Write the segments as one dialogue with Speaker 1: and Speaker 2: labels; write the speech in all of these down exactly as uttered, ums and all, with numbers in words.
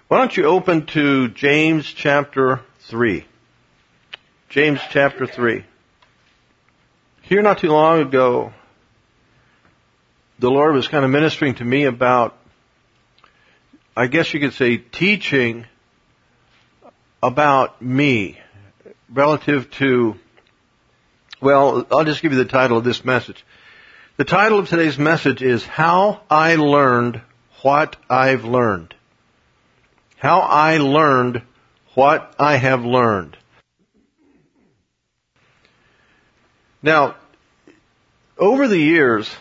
Speaker 1: Why don't you open to James chapter three? James chapter three. Here not too long ago, the Lord was kind of ministering to me about, I guess you could say, teaching about me relative to, well, I'll just give you the title of this message. The title of today's message is How I Learned What I've Learned. How I learned what I have learned. Now, over the years,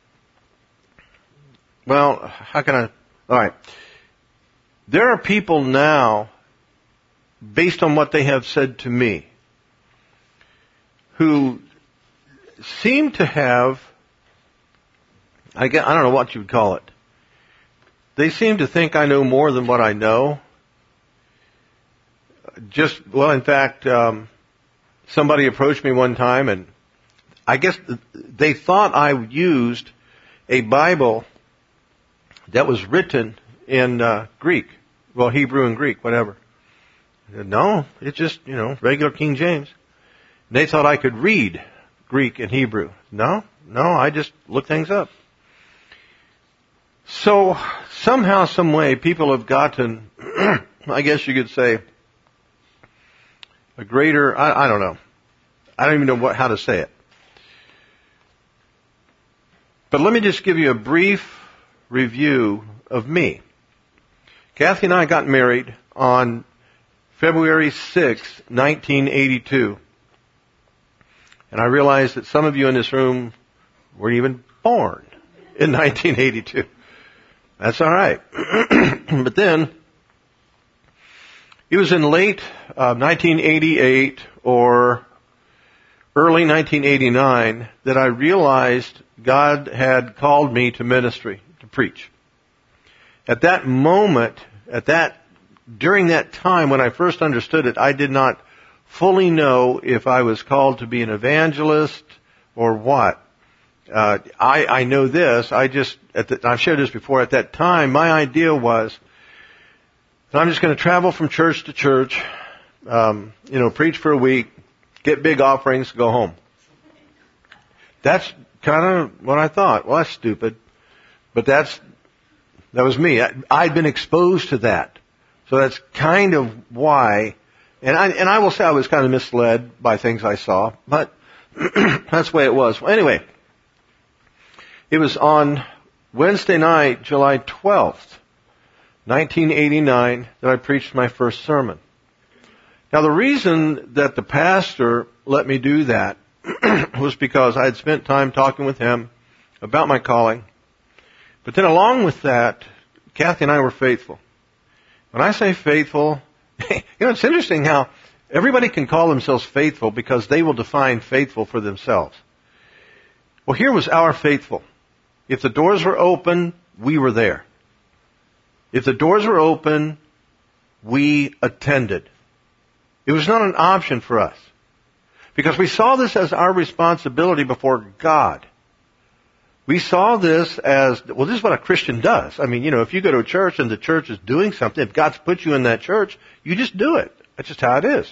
Speaker 1: well, how can I, all right. There are people now, based on what they have said to me, who seem to have, I guess, I don't know what you would call it. They seem to think I know more than what I know. Just, well, in fact, um, somebody approached me one time, and I guess they thought I used a Bible that was written in uh, Greek. Well, Hebrew and Greek, whatever. I said, no, it's just, you know, regular King James. They thought I could read Greek and Hebrew. No, no, I just look things up. So, somehow, some way, people have gotten, I guess you could say, a greater, I, I don't know. I don't even know what, how to say it. But let me just give you a brief review of me. Kathy and I got married on February sixth, nineteen eighty-two. And I realize that some of you in this room weren't even born in nineteen eighty-two. That's all right. But then, it was in late uh, nineteen eighty-eight or early nineteen eighty-nine that I realized God had called me to ministry, to preach. At that moment, at that, during that time when I first understood it, I did not fully know if I was called to be an evangelist or what. Uh, I, I know this. I just, at the, I've shared this before. At that time, my idea was that I'm just going to travel from church to church, um, you know, preach for a week, get big offerings, go home. That's kind of what I thought. Well, that's stupid, but that's that was me. I, I'd been exposed to that, so that's kind of why. And I and I will say I was kind of misled by things I saw, but that's the way it was. Well, anyway. It was on Wednesday night, July twelfth, nineteen eighty-nine, that I preached my first sermon. Now, the reason that the pastor let me do that was because I had spent time talking with him about my calling. But then along with that, Kathy and I were faithful. When I say faithful, you know, it's interesting how everybody can call themselves faithful because they will define faithful for themselves. Well, here was our faithful. If the doors were open, we were there. If the doors were open, we attended. It was not an option for us. Because we saw this as our responsibility before God. We saw this as, well, this is what a Christian does. I mean, you know, if you go to a church and the church is doing something, if God's put you in that church, you just do it. That's just how it is.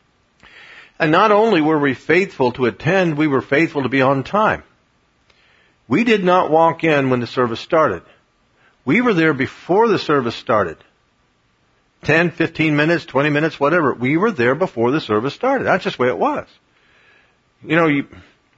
Speaker 1: And not only were we faithful to attend, we were faithful to be on time. We did not walk in when the service started. We were there before the service started. ten, fifteen minutes, twenty minutes, whatever. We were there before the service started. That's just the way it was. You know, you,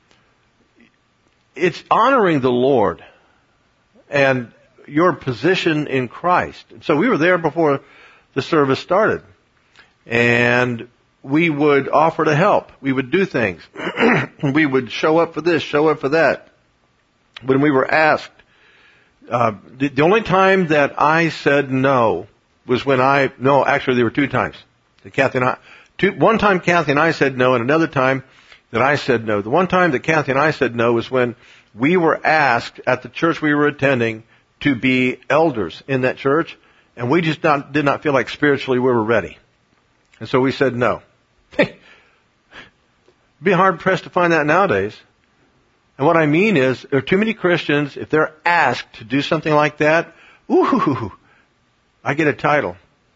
Speaker 1: it's honoring the Lord and your position in Christ. So we were there before the service started. And we would offer to help. We would do things. We would show up for this, show up for that. When we were asked, uh, the, the only time that I said no was when I, no, actually there were two times. Kathy and I, two, one time Kathy and I said no, and another time that I said no. The one time that Kathy and I said no was when we were asked at the church we were attending to be elders in that church, and we just not, did not feel like spiritually we were ready. And so we said no. Be hard pressed to find that nowadays. And what I mean is, there are too many Christians, if they're asked to do something like that, ooh, I get a title.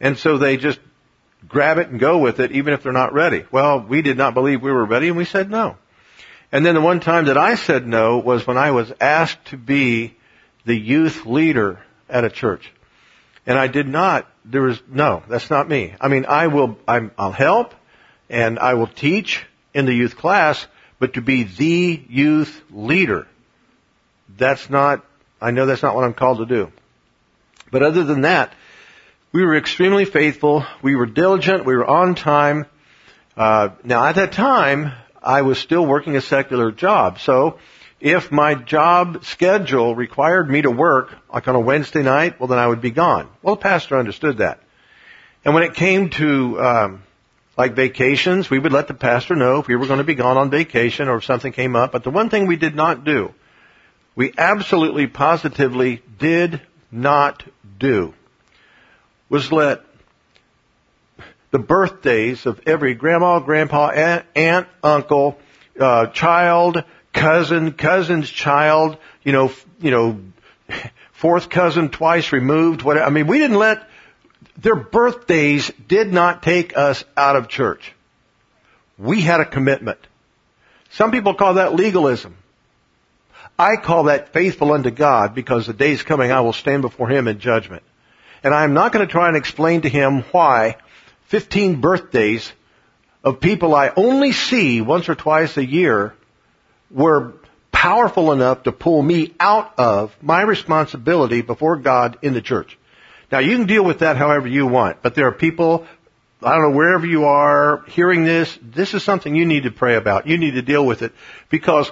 Speaker 1: And so they just grab it and go with it, even if they're not ready. Well, we did not believe we were ready, and we said no. And then the one time that I said no was when I was asked to be the youth leader at a church. And I did not, there was, no, that's not me. I mean, I will, I'm, I'll help, and I will teach in the youth class, but to be the youth leader, that's not, I know that's not what I'm called to do. But other than that, we were extremely faithful. We were diligent. We were on time. Uh, now at that time, I was still working a secular job. So if my job schedule required me to work, like on a Wednesday night, well, then I would be gone. Well, the pastor understood that. And when it came to, um, like vacations, we would let the pastor know if we were going to be gone on vacation or if something came up. But the one thing we did not do, we absolutely, positively did not do, was let the birthdays of every grandma, grandpa, aunt, aunt uncle, uh, child, cousin, cousin's child, you know, you know, fourth cousin twice removed, whatever. I mean, we didn't let, their birthdays did not take us out of church. We had a commitment. Some people call that legalism. I call that faithful unto God, because the day's coming I will stand before Him in judgment. And I'm not going to try and explain to Him why fifteen birthdays of people I only see once or twice a year were powerful enough to pull me out of my responsibility before God in the church. Now, you can deal with that however you want, but there are people, I don't know, wherever you are hearing this, this is something you need to pray about. You need to deal with it, because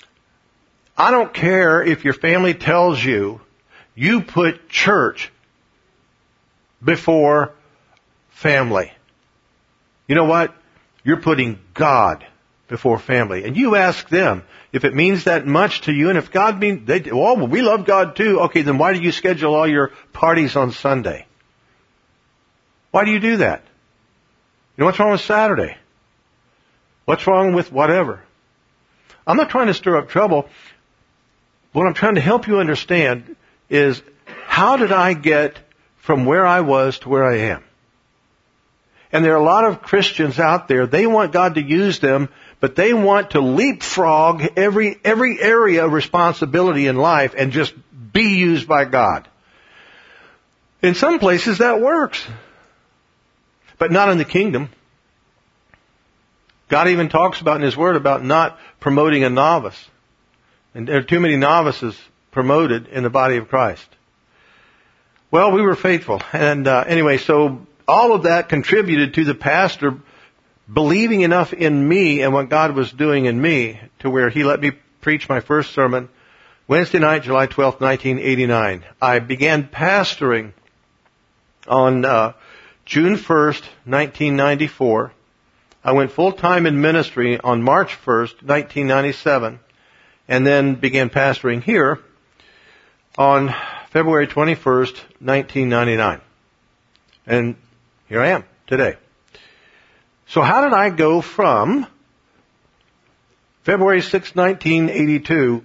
Speaker 1: I don't care if your family tells you you put church before family. You know what? You're putting God before family. And you ask them if it means that much to you, and if God means, they, oh, well, we love God too. Okay, then why do you schedule all your parties on Sunday? Why do you do that? You know, what's wrong with Saturday? What's wrong with whatever? I'm not trying to stir up trouble. What I'm trying to help you understand is, how did I get from where I was to where I am? And there are a lot of Christians out there, they want God to use them, but they want to leapfrog every, every area of responsibility in life and just be used by God. In some places that works, but not in the kingdom. God even talks about in His Word about not promoting a novice. And there are too many novices promoted in the body of Christ. Well, we were faithful. And uh, anyway, so all of that contributed to the pastor believing enough in me and what God was doing in me to where he let me preach my first sermon Wednesday night, July twelfth, nineteen eighty-nine. I began pastoring on uh, June first, nineteen ninety-four. I went full-time in ministry on March first, nineteen ninety-seven, and then began pastoring here on February twenty-first, nineteen ninety-nine. And here I am today. So how did I go from February sixth, nineteen eighty-two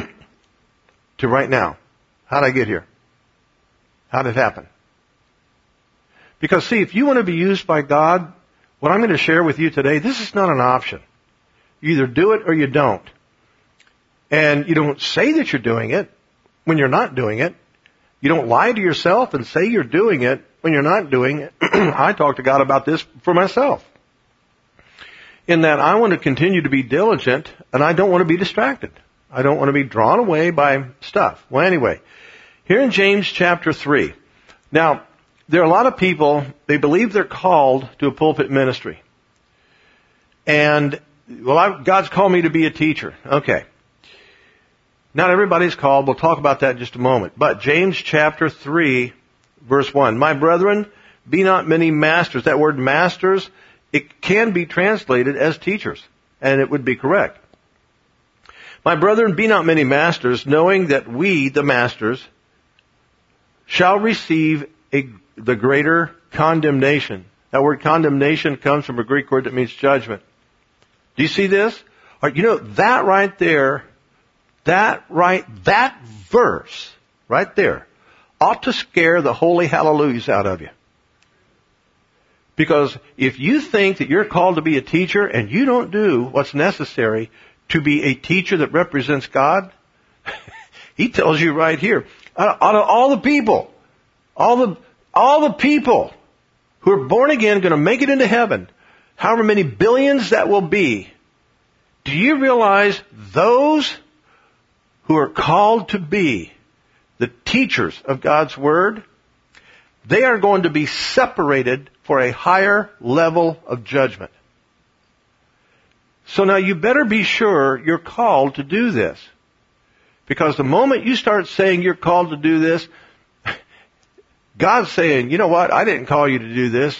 Speaker 1: to right now? How did I get here? How did it happen? Because see, if you want to be used by God, what I'm going to share with you today, this is not an option. You either do it or you don't. And you don't say that you're doing it when you're not doing it. You don't lie to yourself and say you're doing it when you're not doing it. I talk to God about this for myself. In that I want to continue to be diligent, and I don't want to be distracted. I don't want to be drawn away by stuff. Well, anyway, here in James chapter three. Now, there are a lot of people, they believe they're called to a pulpit ministry. And, well, I, God's called me to be a teacher. Okay. Not everybody's called. We'll talk about that in just a moment. But James chapter three, verse one. My brethren, be not many masters. That word masters, it can be translated as teachers, and it would be correct. My brethren, be not many masters, knowing that we, the masters, shall receive a, the greater condemnation. That word condemnation comes from a Greek word that means judgment. Do you see this? All right, you know, that right there, that right, that verse right there ought to scare the holy hallelujahs out of you. Because if you think that you're called to be a teacher and you don't do what's necessary to be a teacher that represents God, he tells you right here, out of all the people, all the, all the people who are born again, going to make it into heaven, however many billions that will be, do you realize those who are called to be the teachers of God's Word, they are going to be separated for a higher level of judgment. So now you better be sure you're called to do this. Because the moment you start saying you're called to do this, God's saying, you know what, I didn't call you to do this,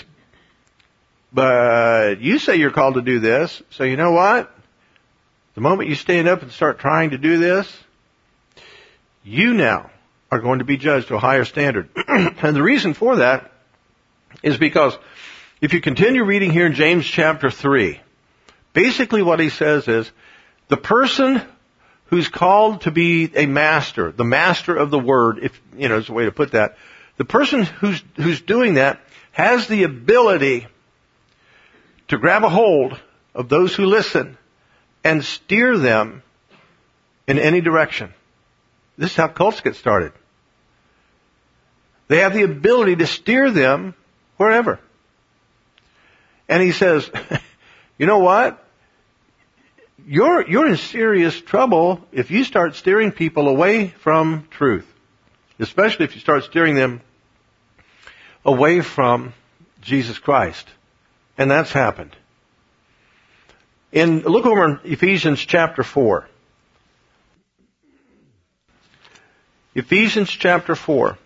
Speaker 1: but you say you're called to do this, so you know what? The moment you stand up and start trying to do this, you now are going to be judged to a higher standard. And the reason for that is because if you continue reading here in James chapter three, basically what he says is, the person who's called to be a master, the master of the Word, if, you know, is a way to put that, the person who's, who's doing that has the ability to grab a hold of those who listen and steer them in any direction. This is how cults get started. They have the ability to steer them wherever. And he says, you know what? You're, you're in serious trouble if you start steering people away from truth. Especially if you start steering them away from Jesus Christ. And that's happened. In, look over in Ephesians chapter four. Ephesians chapter four.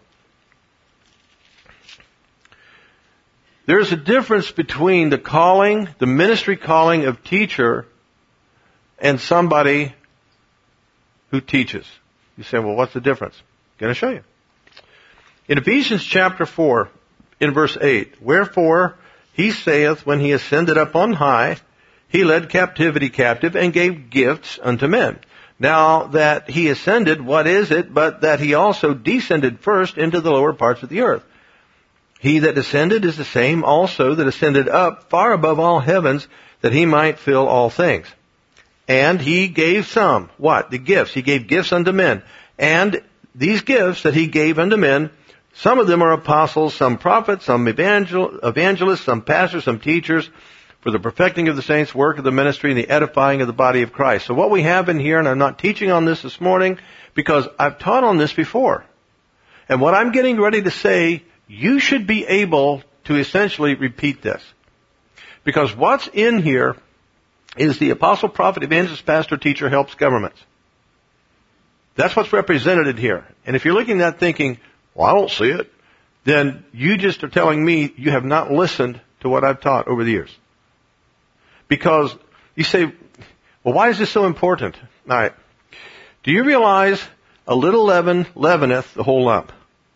Speaker 1: There's a difference between the calling, the ministry calling of teacher, and somebody who teaches. You say, well, what's the difference? I'm going to show you. In Ephesians chapter four, in verse eight, wherefore he saith, when he ascended up on high, he led captivity captive and gave gifts unto men. Now that he ascended, what is it but that he also descended first into the lower parts of the earth? He that descended is the same also that ascended up far above all heavens, that he might fill all things. And he gave some, what? The gifts. He gave gifts unto men. And these gifts that he gave unto men, some of them are apostles, some prophets, some evangel- evangelists, some pastors, some teachers, for the perfecting of the saints, work of the ministry, and the edifying of the body of Christ. So what we have in here, and I'm not teaching on this this morning, because I've taught on this before. And what I'm getting ready to say, you should be able to essentially repeat this. Because what's in here is the apostle, prophet, evangelist, pastor, teacher, helps governments. That's what's represented here. And if you're looking at that thinking, well, I don't see it, then you just are telling me you have not listened to what I've taught over the years. Because you say, well, why is this so important? All right. Do you realize a little leaven leaveneth the whole lump?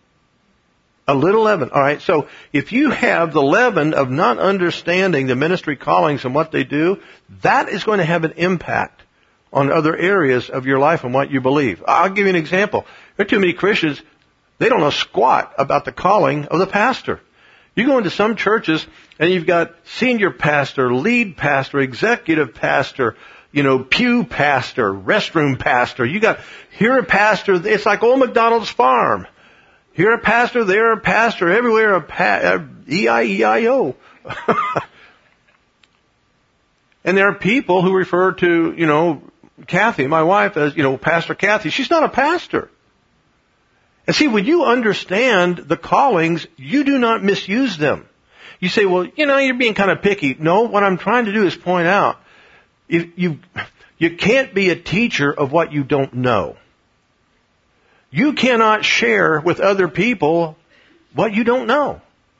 Speaker 1: A little leaven. All right. So if you have the leaven of not understanding the ministry callings and what they do, that is going to have an impact on other areas of your life and what you believe. I'll give you an example. There are too many Christians, they don't know squat about the calling of the pastor. You go into some churches and you've got senior pastor, lead pastor, executive pastor, you know, pew pastor, restroom pastor. You got here a pastor. It's like old McDonald's farm. Here a pastor, there a pastor, everywhere a pa- E I E I O. And there are people who refer to, you know, Kathy, my wife, as, you know, Pastor Kathy. She's not a pastor. And see, when you understand the callings, you do not misuse them. You say, well, you know, you're being kind of picky. No, what I'm trying to do is point out, you, you, you can't be a teacher of what you don't know. You cannot share with other people what you don't know.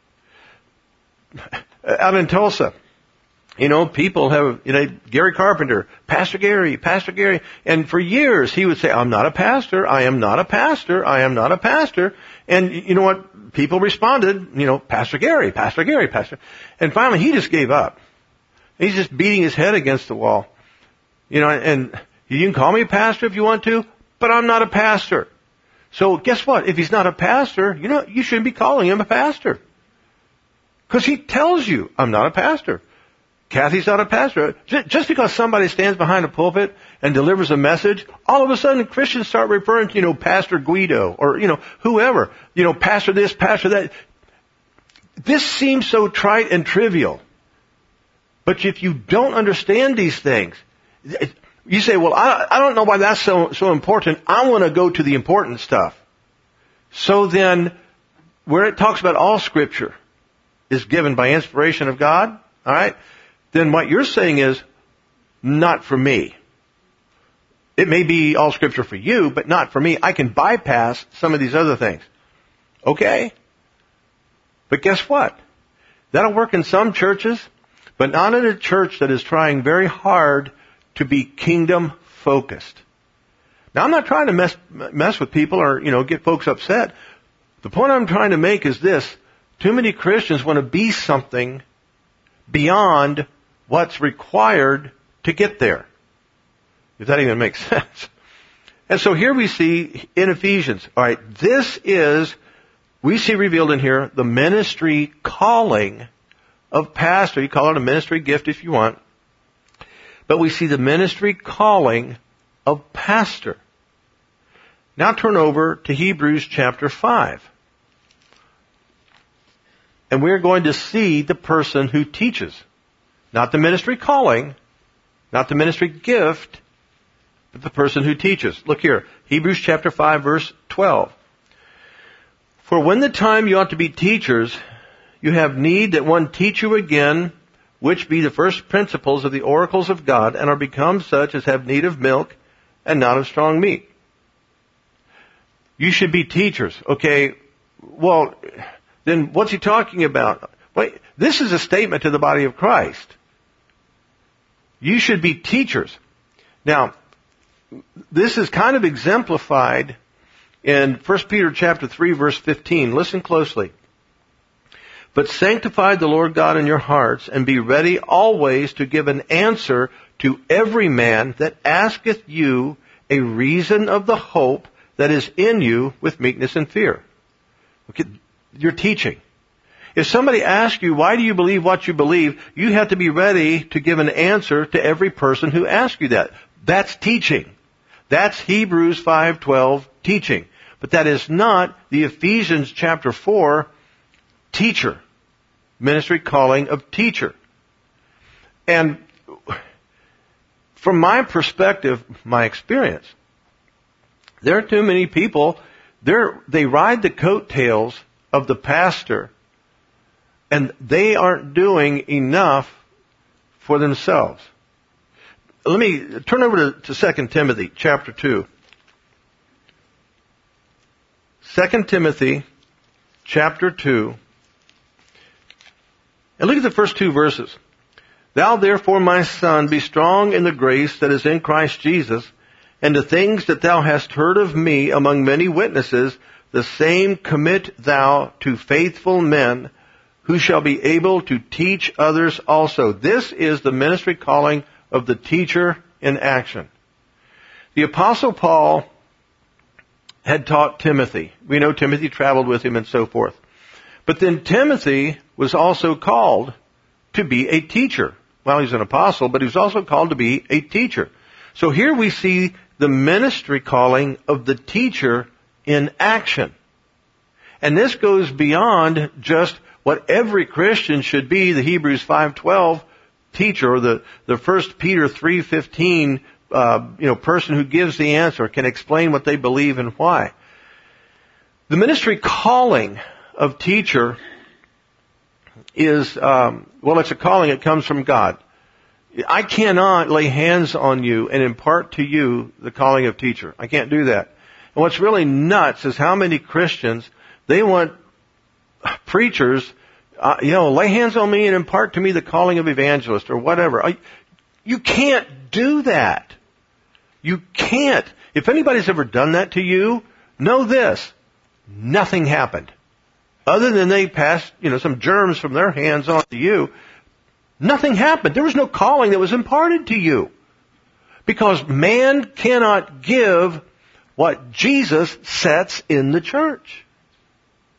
Speaker 1: Out in Tulsa, you know, people have, you know, Gary Carpenter, Pastor Gary, Pastor Gary. And for years he would say, I'm not a pastor, I am not a pastor, I am not a pastor. And you know what? People responded, you know, Pastor Gary, Pastor Gary, Pastor. And finally he just gave up. He's just beating his head against the wall. You know, and you can call me a pastor if you want to, but I'm not a pastor. So guess what? If he's not a pastor, you know, you shouldn't be calling him a pastor. Because he tells you, I'm not a pastor. Kathy's not a pastor. Just because somebody stands behind a pulpit and delivers a message, all of a sudden Christians start referring to, you know, Pastor Guido or, you know, whoever. You know, pastor this, pastor that. This seems so trite and trivial. But if you don't understand these things, you say, well, I, I don't know why that's so, so important. I want to go to the important stuff. So then, where it talks about all Scripture is given by inspiration of God, all right, then what you're saying is, not for me. It may be all Scripture for you, but not for me. I can bypass some of these other things. Okay? But guess what? That'll work in some churches, but not in a church that is trying very hard to be kingdom focused. Now, I'm not trying to mess mess with people or, you know, get folks upset. The point I'm trying to make is this. Too many Christians want to be something beyond what's required to get there. If that even makes sense. And so here we see in Ephesians, all right, this is, we see revealed in here, the ministry calling of pastor. You call it a ministry gift if you want. But we see the ministry calling of pastor. Now turn over to Hebrews chapter five. And we're going to see the person who teaches. Not the ministry calling, not the ministry gift, but the person who teaches. Look here, Hebrews chapter five, verse twelve. For when the time you ought to be teachers, you have need that one teach you again, which be the first principles of the oracles of God, and are become such as have need of milk, and not of strong meat. You should be teachers. Okay, well, then what's he talking about? Wait, this is a statement to the body of Christ. You should be teachers. Now, this is kind of exemplified in First Peter chapter three, verse fifteen. Listen closely. But sanctify the Lord God in your hearts, and be ready always to give an answer to every man that asketh you a reason of the hope that is in you with meekness and fear. Okay, you're teaching. If somebody asks you, why do you believe what you believe, you have to be ready to give an answer to every person who asks you that. That's teaching. That's Hebrews five twelve teaching. But that is not the Ephesians chapter four teacher. Ministry calling of teacher. And from my perspective, my experience, there are too many people, they're, they ride the coattails of the pastor, and they aren't doing enough for themselves. Let me turn over to, to Second Timothy chapter two. Second Timothy chapter two. And look at the first two verses. Thou therefore, my son, be strong in the grace that is in Christ Jesus, and the things that thou hast heard of me among many witnesses, the same commit thou to faithful men, who shall be able to teach others also. This is the ministry calling of the teacher in action. The Apostle Paul had taught Timothy. We know Timothy traveled with him and so forth. But then Timothy was also called to be a teacher. Well, he's an apostle, but he was also called to be a teacher. So here we see the ministry calling of the teacher in action. And this goes beyond just what every Christian should be, the Hebrews five twelve teacher, or the, the First Peter three fifteen uh, you know, person who gives the answer, can explain what they believe and why. The ministry calling of teacher is, um, well, it's a calling. It comes from God. I cannot lay hands on you and impart to you the calling of teacher. I can't do that. And what's really nuts is how many Christians, they want preachers, uh, you know, lay hands on me and impart to me the calling of evangelist or whatever. I, you can't do that. You can't. If anybody's ever done that to you, know this. Nothing happened. Other than they passed, you know, some germs from their hands on to you, nothing happened. There was no calling that was imparted to you. Because man cannot give what Jesus sets in the church.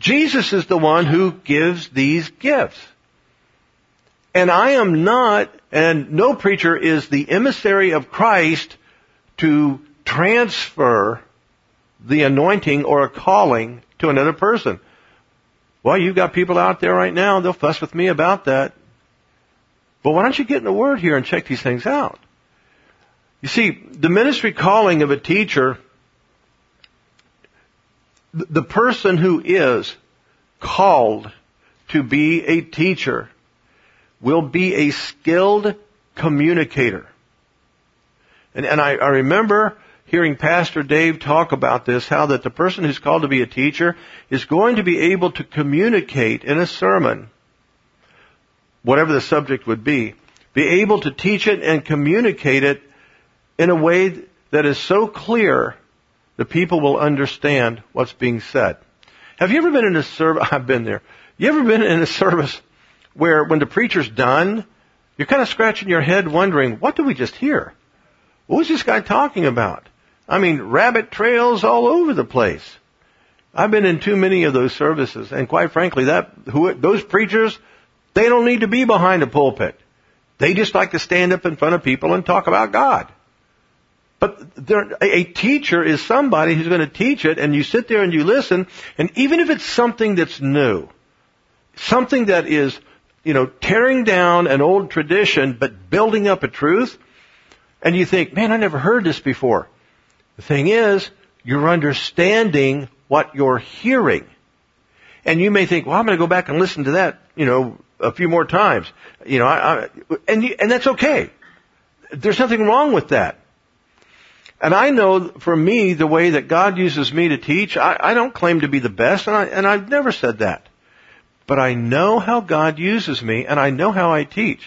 Speaker 1: Jesus is the one who gives these gifts. And I am not, and no preacher is the emissary of Christ to transfer the anointing or a calling to another person. Well, you've got people out there right now, they'll fuss with me about that. But why don't you get in the Word here and check these things out? You see, the ministry calling of a teacher, the person who is called to be a teacher will be a skilled communicator. And, and I, I remember hearing Pastor Dave talk about this, how that the person who's called to be a teacher is going to be able to communicate in a sermon, whatever the subject would be, be able to teach it and communicate it in a way that is so clear the people will understand what's being said. Have you ever been in a service? I've been there. You ever been in a service where when the preacher's done, you're kind of scratching your head wondering, what did we just hear? What was this guy talking about? I mean, rabbit trails all over the place. I've been in too many of those services, and quite frankly, that who, those preachers, they don't need to be behind a pulpit. They just like to stand up in front of people and talk about God. But a teacher is somebody who's going to teach it, and you sit there and you listen, and even if it's something that's new, something that is, you know, tearing down an old tradition but building up a truth, and you think, man, I never heard this before. The thing is, you're understanding what you're hearing. And you may think, well, I'm going to go back and listen to that, you know, a few more times. You know, I, I, and, you, and that's okay. There's nothing wrong with that. And I know, for me, the way that God uses me to teach, I, I don't claim to be the best, and, I, and I've never said that. But I know how God uses me, and I know how I teach.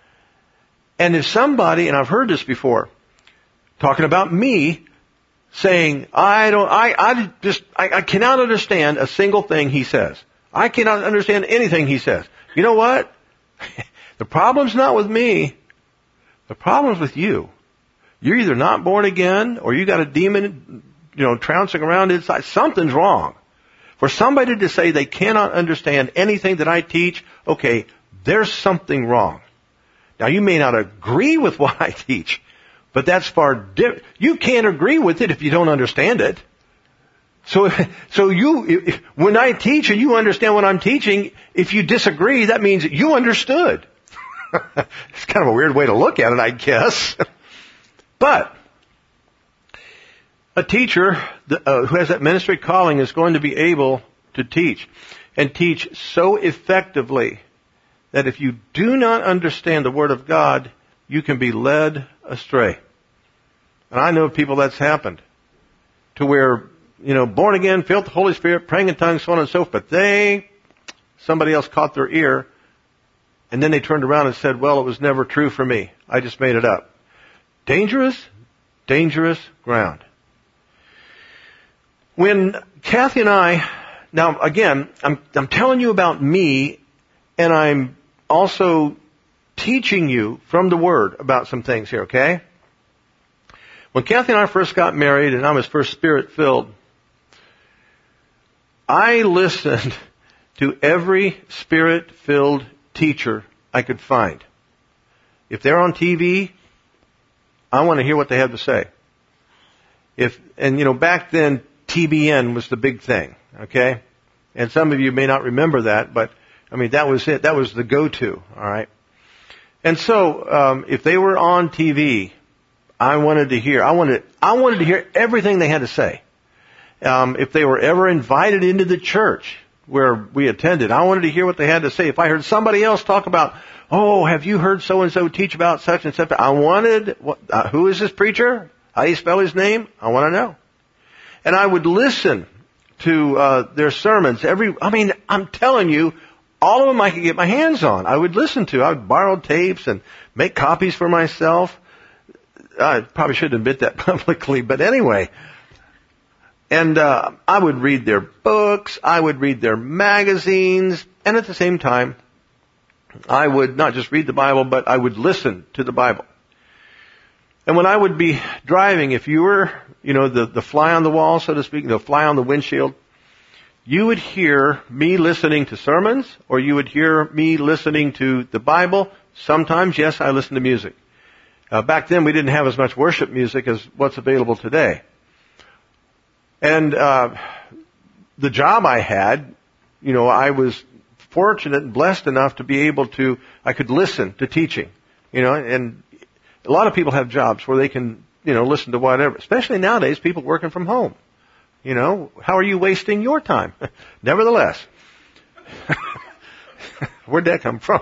Speaker 1: And if somebody, and I've heard this before, talking about me, saying, I don't, I, I just, I, I cannot understand a single thing he says. I cannot understand anything he says. You know what? The problem's not with me. The problem's with you. You're either not born again, or you got a demon, you know, trouncing around inside. Something's wrong. For somebody to say they cannot understand anything that I teach, okay, there's something wrong. Now, you may not agree with what I teach, but that's far different. You can't agree with it if you don't understand it. So, so you, when I teach and you understand what I'm teaching, if you disagree, that means you understood. It's kind of a weird way to look at it, I guess. But a teacher uh, who has that ministry calling is going to be able to teach, and teach so effectively that if you do not understand the Word of God, you can be led astray. And I know of people that's happened, to where, you know, born again, filled with the Holy Spirit, praying in tongues, so on and so forth, but they, somebody else caught their ear, and then they turned around and said, well, it was never true for me. I just made it up. Dangerous, dangerous ground. When Kathy and I, now again, I'm, I'm telling you about me, and I'm also teaching you from the Word about some things here, okay? When Kathy and I first got married, and I was first Spirit-filled, I listened to every Spirit-filled teacher I could find. If they're on T V, I want to hear what they have to say. If, and you know, back then, T B N was the big thing, okay? And some of you may not remember that, but, I mean, that was it. That was the go-to, all right? And so, um, if they were on T V, I wanted to hear, I wanted, I wanted to hear everything they had to say. Um, if they were ever invited into the church where we attended, I wanted to hear what they had to say. If I heard somebody else talk about, oh, have you heard so-and-so teach about such and such? I wanted, what, uh, who is this preacher? How do you spell his name? I want to know. And I would listen to uh, their sermons. Every, I mean, I'm telling you, all of them I could get my hands on. I would listen to. I would borrow tapes and make copies for myself. I probably shouldn't admit that publicly, but anyway. And uh, I would read their books. I would read their magazines. And at the same time, I would not just read the Bible, but I would listen to the Bible. And when I would be driving, if you were, you know, the, the fly on the wall, so to speak, the fly on the windshield, you would hear me listening to sermons, or you would hear me listening to the Bible. Sometimes, yes, I listen to music. Uh, back then, we didn't have as much worship music as what's available today. And uh, the job I had, you know, I was fortunate and blessed enough to be able to, I could listen to teaching, you know, and a lot of people have jobs where they can, you know, listen to whatever, especially nowadays, people working from home. You know, how are you wasting your time? Nevertheless, where'd that come from?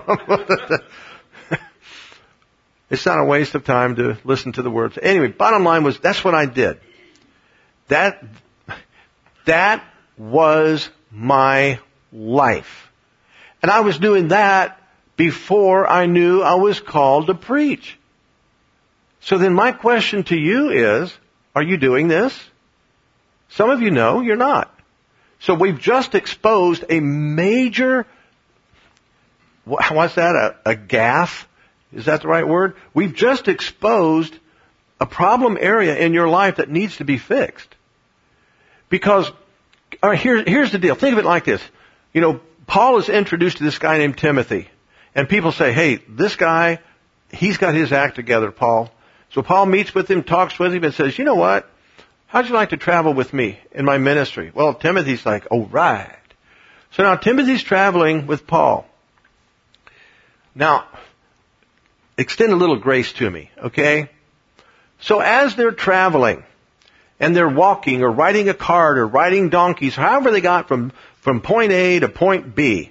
Speaker 1: It's not a waste of time to listen to the words. Anyway, bottom line was, that's what I did. That, that was my life. And I was doing that before I knew I was called to preach. So then my question to you is, are you doing this? Some of you know you're not. So we've just exposed a major, what's that, a, a gaffe? Is that the right word? We've just exposed a problem area in your life that needs to be fixed. Because, all right, here, here's the deal. Think of it like this. You know, Paul is introduced to this guy named Timothy. And people say, hey, this guy, he's got his act together, Paul. So Paul meets with him, talks with him, and says, you know what? How'd you like to travel with me in my ministry? Well, Timothy's like, oh, right. So now Timothy's traveling with Paul. Now, extend a little grace to me, okay? So as they're traveling, and they're walking, or riding a cart, or riding donkeys, however they got from, from point A to point B,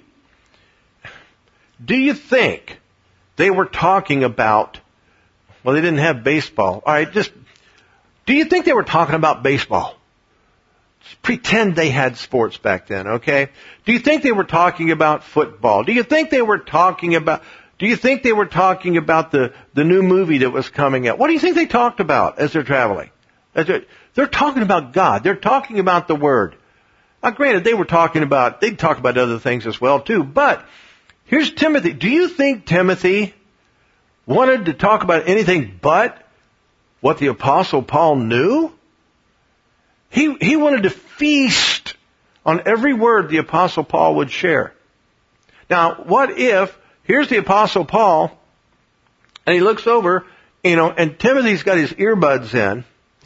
Speaker 1: do you think they were talking about, well, they didn't have baseball. All right, just, do you think they were talking about baseball? Just pretend they had sports back then, okay? Do you think they were talking about football? Do you think they were talking about, do you think they were talking about the, the new movie that was coming out? What do you think they talked about as they're traveling? As they're, they're talking about God. They're talking about the Word. Now, granted, they were talking about, they'd talk about other things as well, too. But here's Timothy. Do you think Timothy wanted to talk about anything but what the Apostle Paul knew? He, he wanted to feast on every word the Apostle Paul would share. Now, what if, here's the Apostle Paul, and he looks over, you know, and Timothy's got his earbuds in,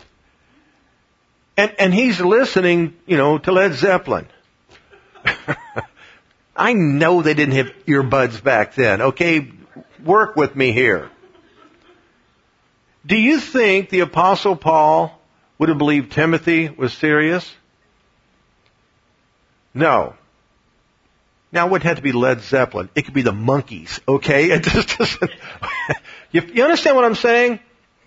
Speaker 1: and, and he's listening, you know, to Led Zeppelin. I know they didn't have earbuds back then, okay? Work with me here. Do you think the Apostle Paul would have believed Timothy was serious? No. Now, it wouldn't have to be Led Zeppelin. It could be the Monkees, okay? It just doesn't. you, you understand what I'm saying?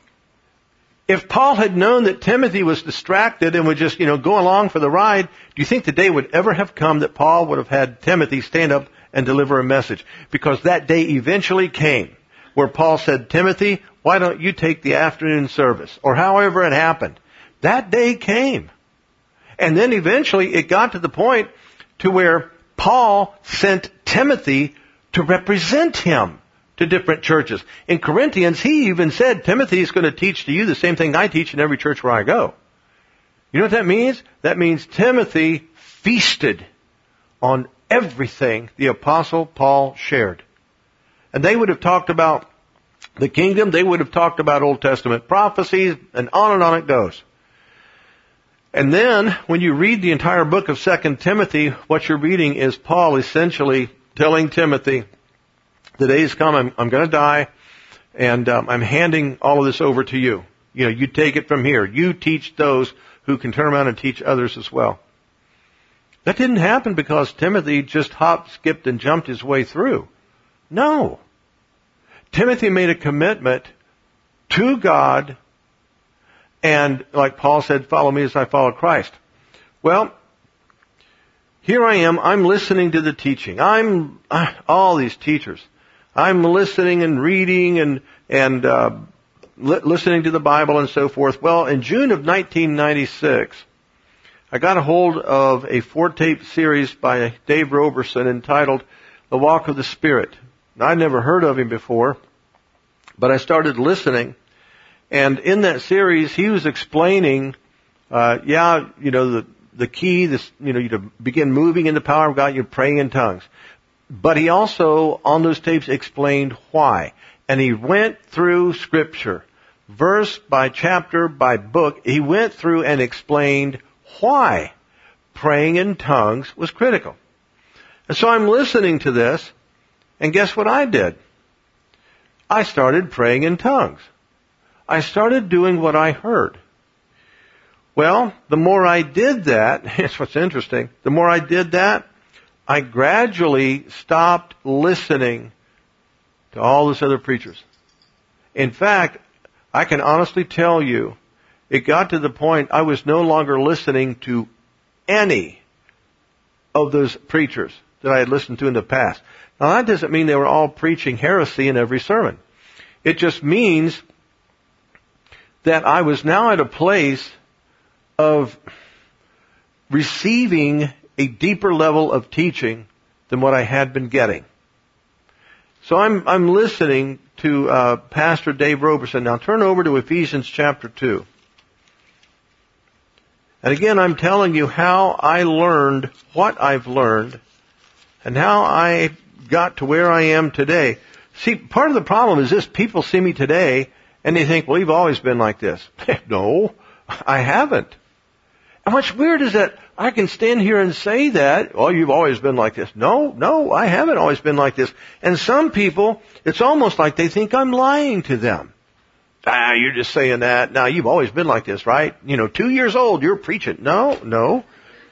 Speaker 1: If Paul had known that Timothy was distracted and would just, you know, go along for the ride, do you think the day would ever have come that Paul would have had Timothy stand up and deliver a message? Because that day eventually came where Paul said, Timothy, why don't you take the afternoon service? Or however it happened. That day came. And then eventually it got to the point to where Paul sent Timothy to represent him to different churches. In Corinthians, he even said, Timothy is going to teach to you the same thing I teach in every church where I go. You know what that means? That means Timothy feasted on everything the Apostle Paul shared. And they would have talked about the kingdom, they would have talked about Old Testament prophecies, and on and on it goes. And then, when you read the entire book of Second Timothy, what you're reading is Paul essentially telling Timothy, the day's come, I'm, I'm going to die, and um, I'm handing all of this over to you. You know, you take it from here. You teach those who can turn around and teach others as well. That didn't happen because Timothy just hopped, skipped, and jumped his way through. No. Timothy made a commitment to God, and like Paul said, follow me as I follow Christ. Well, here I am. I'm listening to the teaching. I'm uh, all these teachers. I'm listening and reading and and uh, li- listening to the Bible and so forth. Well, in June of nineteen ninety-six, I got a hold of a four-tape series by Dave Roberson entitled The Walk of the Spirit. Now, I'd never heard of him before, but I started listening. And in that series, he was explaining, uh, yeah, you know, the the key, this, you know, you to begin moving in the power of God, you're praying in tongues. But he also, on those tapes, explained why. And he went through Scripture, verse by chapter by book. He went through and explained why praying in tongues was critical. And so I'm listening to this, and guess what I did? I started praying in tongues. I started doing what I heard. Well, the more I did that, here's what's interesting, the more I did that, I gradually stopped listening to all these other preachers. In fact, I can honestly tell you, it got to the point I was no longer listening to any of those preachers that I had listened to in the past. Now, that doesn't mean they were all preaching heresy in every sermon. It just means that I was now at a place of receiving a deeper level of teaching than what I had been getting. So I'm, I'm listening to uh, Pastor Dave Roberson. Now turn over to Ephesians chapter two. And again, I'm telling you how I learned what I've learned and how I got to where I am today. See, part of the problem is this. People see me today and they think, well, you've always been like this. No, I haven't. And what's weird is that I can stand here and say that, oh, you've always been like this. No, no, I haven't always been like this. And some people, it's almost like they think I'm lying to them. Ah, you're just saying that. Now, you've always been like this, right? You know, two years old, you're preaching. No, no.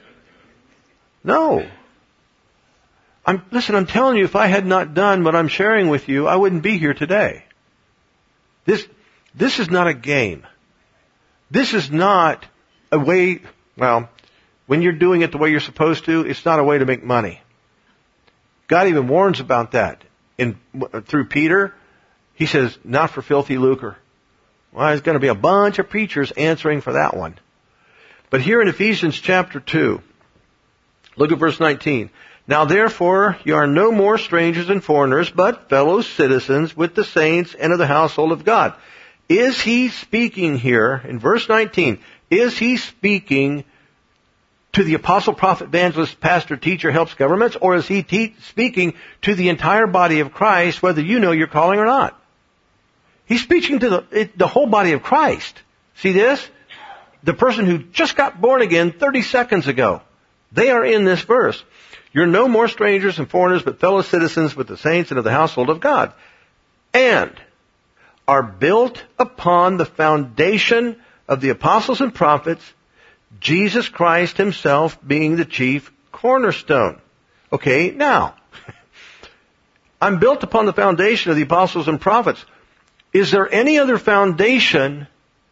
Speaker 1: No. I'm, listen, I'm telling you, if I had not done what I'm sharing with you, I wouldn't be here today. This, this is not a game. This is not a way, well, when you're doing it the way you're supposed to, it's not a way to make money. God even warns about that. In, through Peter, he says, not for filthy lucre. Well, there's going to be a bunch of preachers answering for that one. But here in Ephesians chapter two, look at verse nineteen. Now therefore, you are no more strangers and foreigners, but fellow citizens with the saints and of the household of God. Is he speaking here, in verse nineteen, is he speaking to the apostle, prophet, evangelist, pastor, teacher, helps governments, or is he te- speaking to the entire body of Christ, whether you know your calling or not? He's speaking to the, it, the whole body of Christ. See this? The person who just got born again thirty seconds ago. They are in this verse. You're no more strangers and foreigners, but fellow citizens with the saints and of the household of God. And are built upon the foundation of the apostles and prophets, Jesus Christ himself being the chief cornerstone. Okay, now, I'm built upon the foundation of the apostles and prophets. Is there any other foundation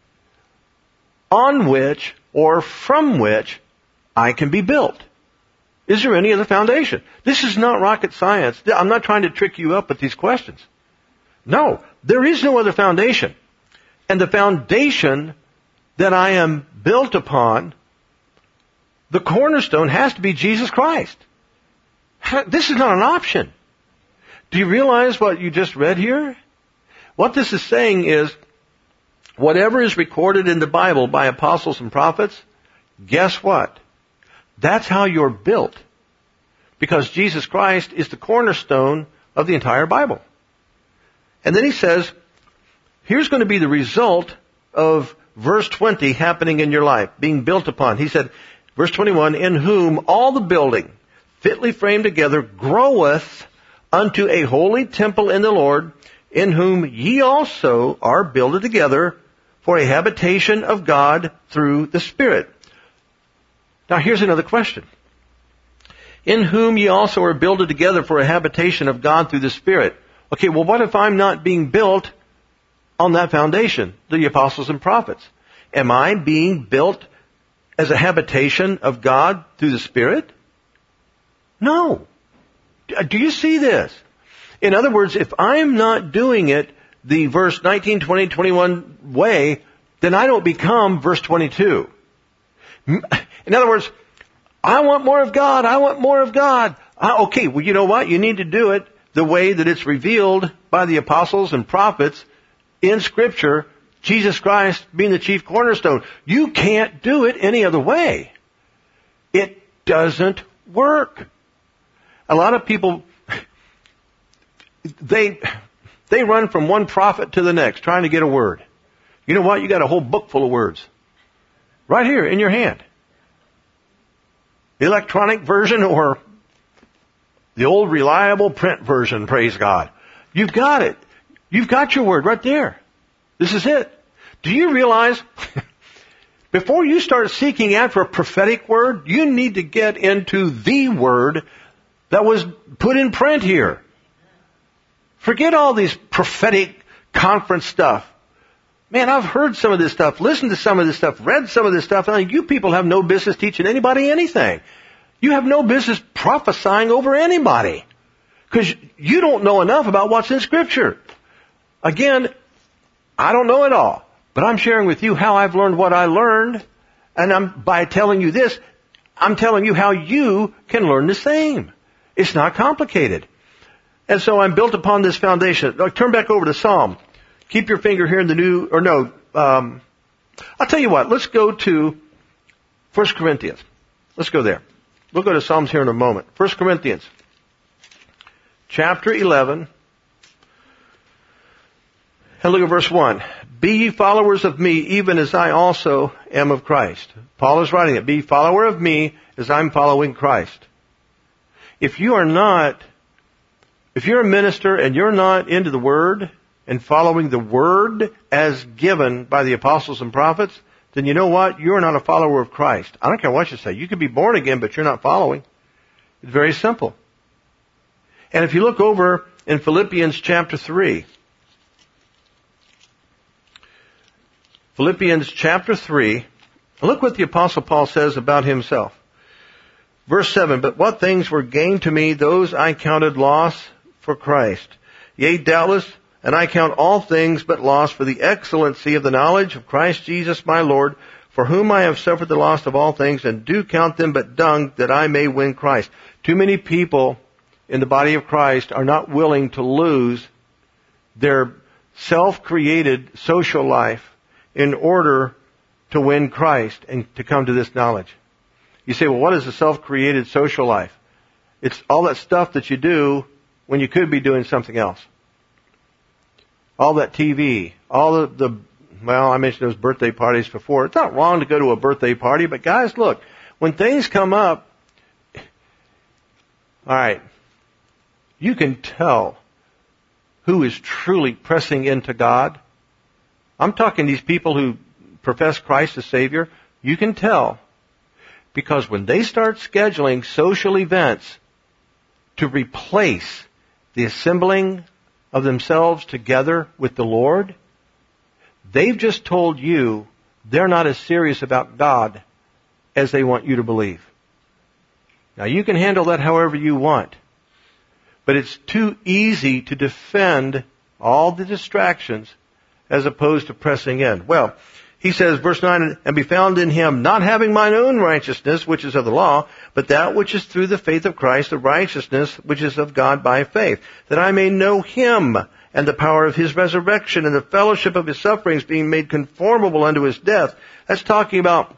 Speaker 1: on which or from which I can be built? Is there any other foundation? This is not rocket science. I'm not trying to trick you up with these questions. No, there is no other foundation. And the foundation that I am built upon, the cornerstone, has to be Jesus Christ. This is not an option. Do you realize what you just read here? What this is saying is, whatever is recorded in the Bible by apostles and prophets, guess what? That's how you're built. Because Jesus Christ is the cornerstone of the entire Bible. And then he says, here's going to be the result of verse twenty happening in your life, being built upon. He said, verse twenty-one, in whom all the building, fitly framed together, groweth unto a holy temple in the Lord, in whom ye also are builded together for a habitation of God through the Spirit. Now here's another question. In whom ye also are builded together for a habitation of God through the Spirit. Okay, well, what if I'm not being built on that foundation, the apostles and prophets? Am I being built as a habitation of God through the Spirit? No. Do you see this? In other words, if I'm not doing it the verse nineteen, twenty, twenty-one way, then I don't become verse twenty-two. In other words, I want more of God. I want more of God. Uh, okay, well, you know what? You need to do it the way that it's revealed by the apostles and prophets in Scripture, Jesus Christ being the chief cornerstone. You can't do it any other way. It doesn't work. A lot of people, they, they run from one prophet to the next trying to get a word. You know what? You got a whole book full of words. Right here in your hand. The electronic version or the old reliable print version, praise God. You've got it. You've got your word right there. This is it. Do you realize, before you start seeking after a prophetic word, you need to get into the word that was put in print here. Forget all these prophetic conference stuff. Man, I've heard some of this stuff, listened to some of this stuff, read some of this stuff, and I think you people have no business teaching anybody anything. You have no business prophesying over anybody. Because you don't know enough about what's in Scripture. Again, I don't know it all. But I'm sharing with you how I've learned what I learned. And I'm, by telling you this, I'm telling you how you can learn the same. It's not complicated. And so I'm built upon this foundation. Now, turn back over to Psalm. Keep your finger here in the new, or no, um, I'll tell you what, let's go to First Corinthians. Let's go there. We'll go to Psalms here in a moment. First Corinthians, chapter eleven, and look at verse one. Be ye followers of me, even as I also am of Christ. Paul is writing it. Be follower of me as I'm following Christ. If you are not, if you're a minister and you're not into the Word, and following the Word as given by the apostles and prophets, then you know what? You're not a follower of Christ. I don't care what you say. You could be born again, but you're not following. It's very simple. And if you look over in Philippians chapter three, Philippians chapter three, look what the apostle Paul says about himself. Verse seven, but what things were gained to me, those I counted loss for Christ. Yea, doubtless, and I count all things but loss for the excellency of the knowledge of Christ Jesus my Lord, for whom I have suffered the loss of all things, and do count them but dung, that I may win Christ. Too many people in the body of Christ are not willing to lose their self-created social life in order to win Christ and to come to this knowledge. You say, well, what is a self-created social life? It's all that stuff that you do when you could be doing something else. All that T V, all the, the, well, I mentioned those birthday parties before. It's not wrong to go to a birthday party, but guys, look, when things come up, all right, you can tell who is truly pressing into God. I'm talking these people who profess Christ as Savior. You can tell because when they start scheduling social events to replace the assembling of themselves together with the Lord, they've just told you they're not as serious about God as they want you to believe. Now, you can handle that however you want, but it's too easy to defend all the distractions as opposed to pressing in. Well, he says, verse nine, and be found in him, not having mine own righteousness, which is of the law, but that which is through the faith of Christ, the righteousness which is of God by faith, that I may know him and the power of his resurrection and the fellowship of his sufferings, being made conformable unto his death. That's talking about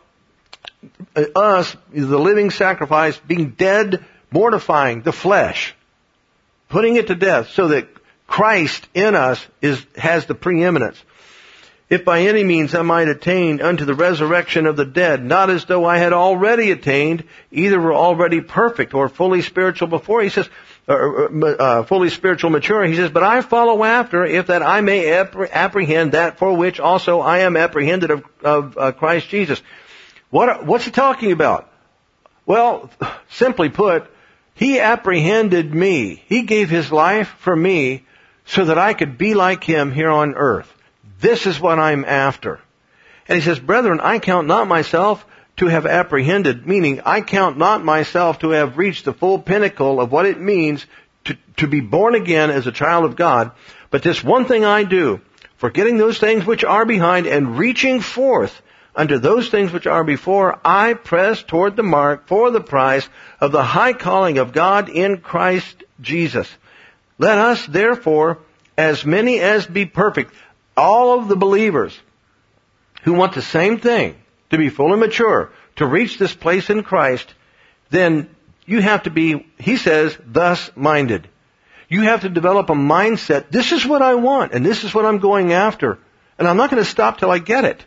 Speaker 1: us, the living sacrifice, being dead, mortifying the flesh, putting it to death, so that Christ in us is has the preeminence. If by any means I might attain unto the resurrection of the dead, not as though I had already attained, either were already perfect or fully spiritual before. He says, uh, uh, fully spiritual mature. He says, but I follow after, if that I may appre- apprehend that for which also I am apprehended of, of uh, Christ Jesus. What, what's he talking about? Well, simply put, he apprehended me. He gave his life for me so that I could be like him here on earth. This is what I'm after. And he says, brethren, I count not myself to have apprehended, meaning I count not myself to have reached the full pinnacle of what it means to, to be born again as a child of God. But this one thing I do, forgetting those things which are behind and reaching forth unto those things which are before, I press toward the mark for the prize of the high calling of God in Christ Jesus. Let us therefore, as many as be perfect, all of the believers who want the same thing, to be full and mature, to reach this place in Christ, then you have to be, he says, thus minded. You have to develop a mindset, this is what I want, and this is what I'm going after, and I'm not going to stop till I get it.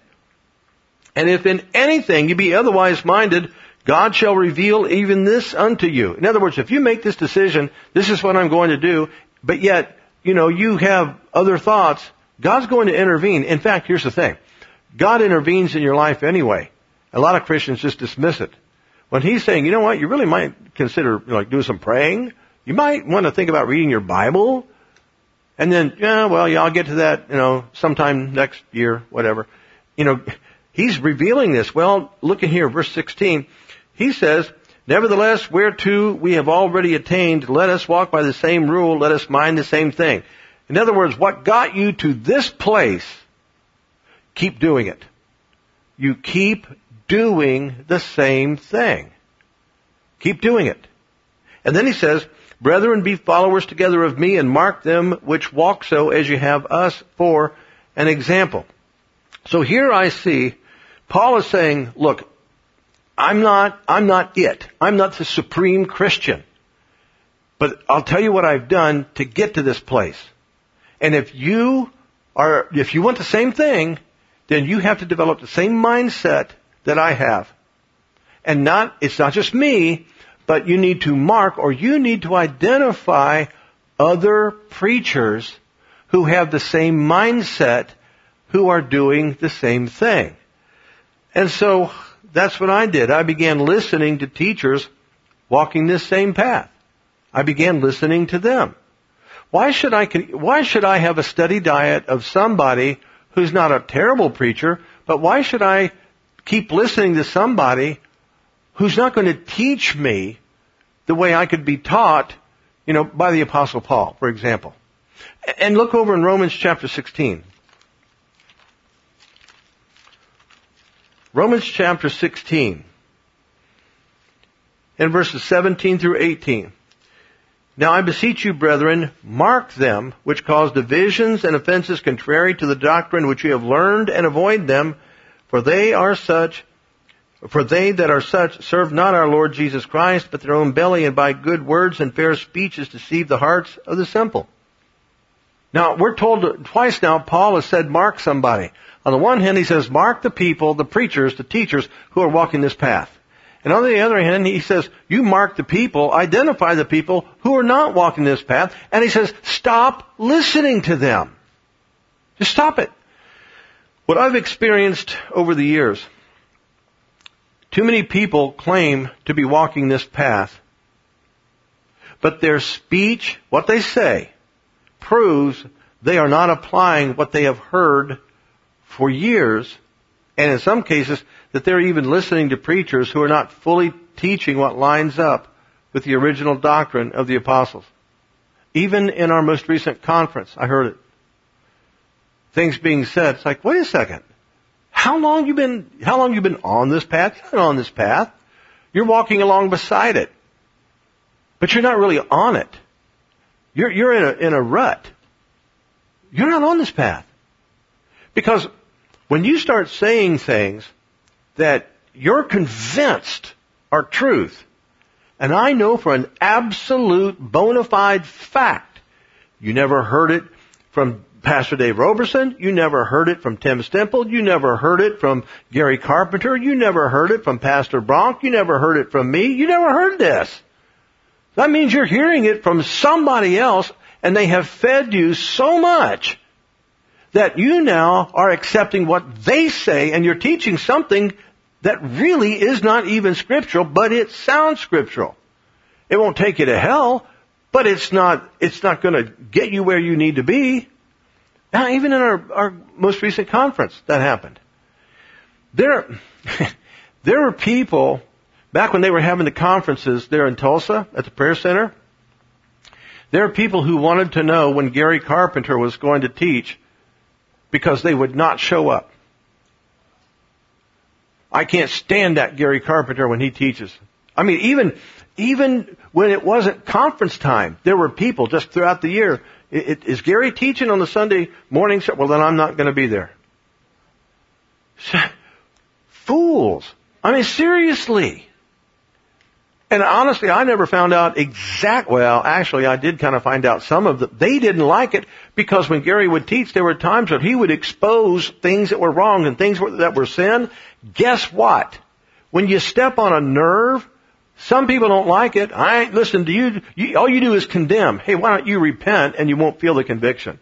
Speaker 1: And if in anything you be otherwise minded, God shall reveal even this unto you. In other words, if you make this decision, this is what I'm going to do, but yet, you know, you have other thoughts, God's going to intervene. In fact, here's the thing. God intervenes in your life anyway. A lot of Christians just dismiss it. When he's saying, you know what, you really might consider, you know, like, doing some praying. You might want to think about reading your Bible. And then, yeah, well, yeah, I'll get to that, you know, sometime next year, whatever. You know, he's revealing this. Well, look at here, verse sixteen. He says, nevertheless, whereto we have already attained, let us walk by the same rule, let us mind the same thing. In other words, what got you to this place, keep doing it. You keep doing the same thing. Keep doing it. And then he says, brethren, be followers together of me, and mark them which walk so as you have us for an example. So here I see Paul is saying, look, I'm not, I'm not it. I'm not the supreme Christian. But I'll tell you what I've done to get to this place. And if you are, if you want the same thing, then you have to develop the same mindset that I have. And not, it's not just me, but you need to mark, or you need to identify other preachers who have the same mindset, who are doing the same thing. And so that's what I did. I began listening to teachers walking this same path. I began listening to them. Why should I, why should I have a steady diet of somebody who's not a terrible preacher, but why should I keep listening to somebody who's not going to teach me the way I could be taught, you know, by the Apostle Paul, for example? And look over in Romans chapter sixteen. Romans chapter sixteen, in verses seventeen through eighteen. Now I beseech you, brethren, mark them which cause divisions and offenses contrary to the doctrine which you have learned, and avoid them, for they are such, for they that are such serve not our Lord Jesus Christ, but their own belly, and by good words and fair speeches deceive the hearts of the simple. Now, we're told twice now, Paul has said mark somebody. On the one hand, he says mark the people, the preachers, the teachers who are walking this path. And on the other hand, he says, you mark the people, identify the people who are not walking this path, and he says, stop listening to them. Just stop it. What I've experienced over the years, too many people claim to be walking this path, but their speech, what they say, proves they are not applying what they have heard for years, and in some cases, that they're even listening to preachers who are not fully teaching what lines up with the original doctrine of the apostles. Even in our most recent conference, I heard it. Things being said, it's like, wait a second. How long you been, how long you been on this path? You're not on this path. You're walking along beside it. But you're not really on it. You're, you're in a, in a rut. You're not on this path. Because when you start saying things that you're convinced are truth, and I know for an absolute bona fide fact, you never heard it from Pastor Dave Roberson, you never heard it from Tim Stemple, you never heard it from Gary Carpenter, you never heard it from Pastor Bronk, you never heard it from me, you never heard this. That means you're hearing it from somebody else, and they have fed you so much that you now are accepting what they say, and you're teaching something that really is not even scriptural, but it sounds scriptural. It won't take you to hell, but it's not, it's not going to get you where you need to be. Now, even in our, our most recent conference, that happened. There, there were people, back when they were having the conferences there in Tulsa at the prayer center, there are people who wanted to know when Gary Carpenter was going to teach, because they would not show up. I can't stand that Gary Carpenter when he teaches. I mean, even even when it wasn't conference time, there were people just throughout the year. It, it, is Gary teaching on the Sunday morning? Well, then I'm not going to be there. Fools. I mean, seriously. And honestly, I never found out exact, well, actually I did kind of find out some of them. They didn't like it because when Gary would teach, there were times that he would expose things that were wrong and things that were sin. Guess what? When you step on a nerve, some people don't like it. I ain't listening to you. you. All you do is condemn. Hey, why don't you repent and you won't feel the conviction?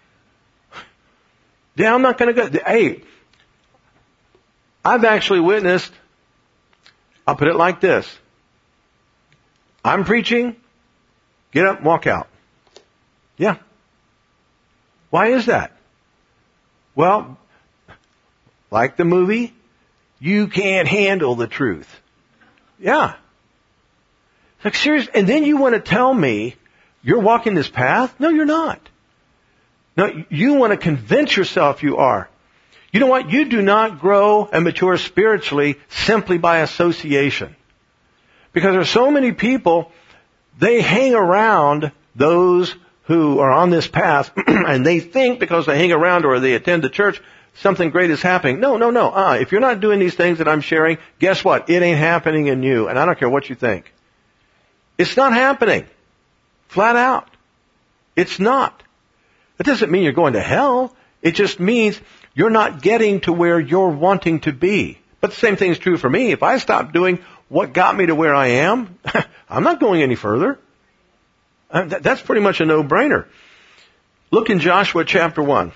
Speaker 1: Yeah, I'm not going to go. Hey, I've actually witnessed, I'll put it like this. I'm preaching, get up, walk out. Yeah. Why is that? Well, like the movie, you can't handle the truth. Yeah. Like seriously, and then you want to tell me you're walking this path? No, you're not. No, you want to convince yourself you are. You know what? You do not grow and mature spiritually simply by association. Because there are so many people, they hang around those who are on this path, and they think because they hang around or they attend the church, something great is happening. No, no, no. Uh, if you're not doing these things that I'm sharing, guess what? It ain't happening in you. And I don't care what you think. It's not happening. Flat out. It's not. It doesn't mean you're going to hell. It just means you're not getting to where you're wanting to be. But the same thing is true for me. If I stop doing what got me to where I am, I'm not going any further. Uh, that, that's pretty much a no-brainer. Look in Joshua chapter one.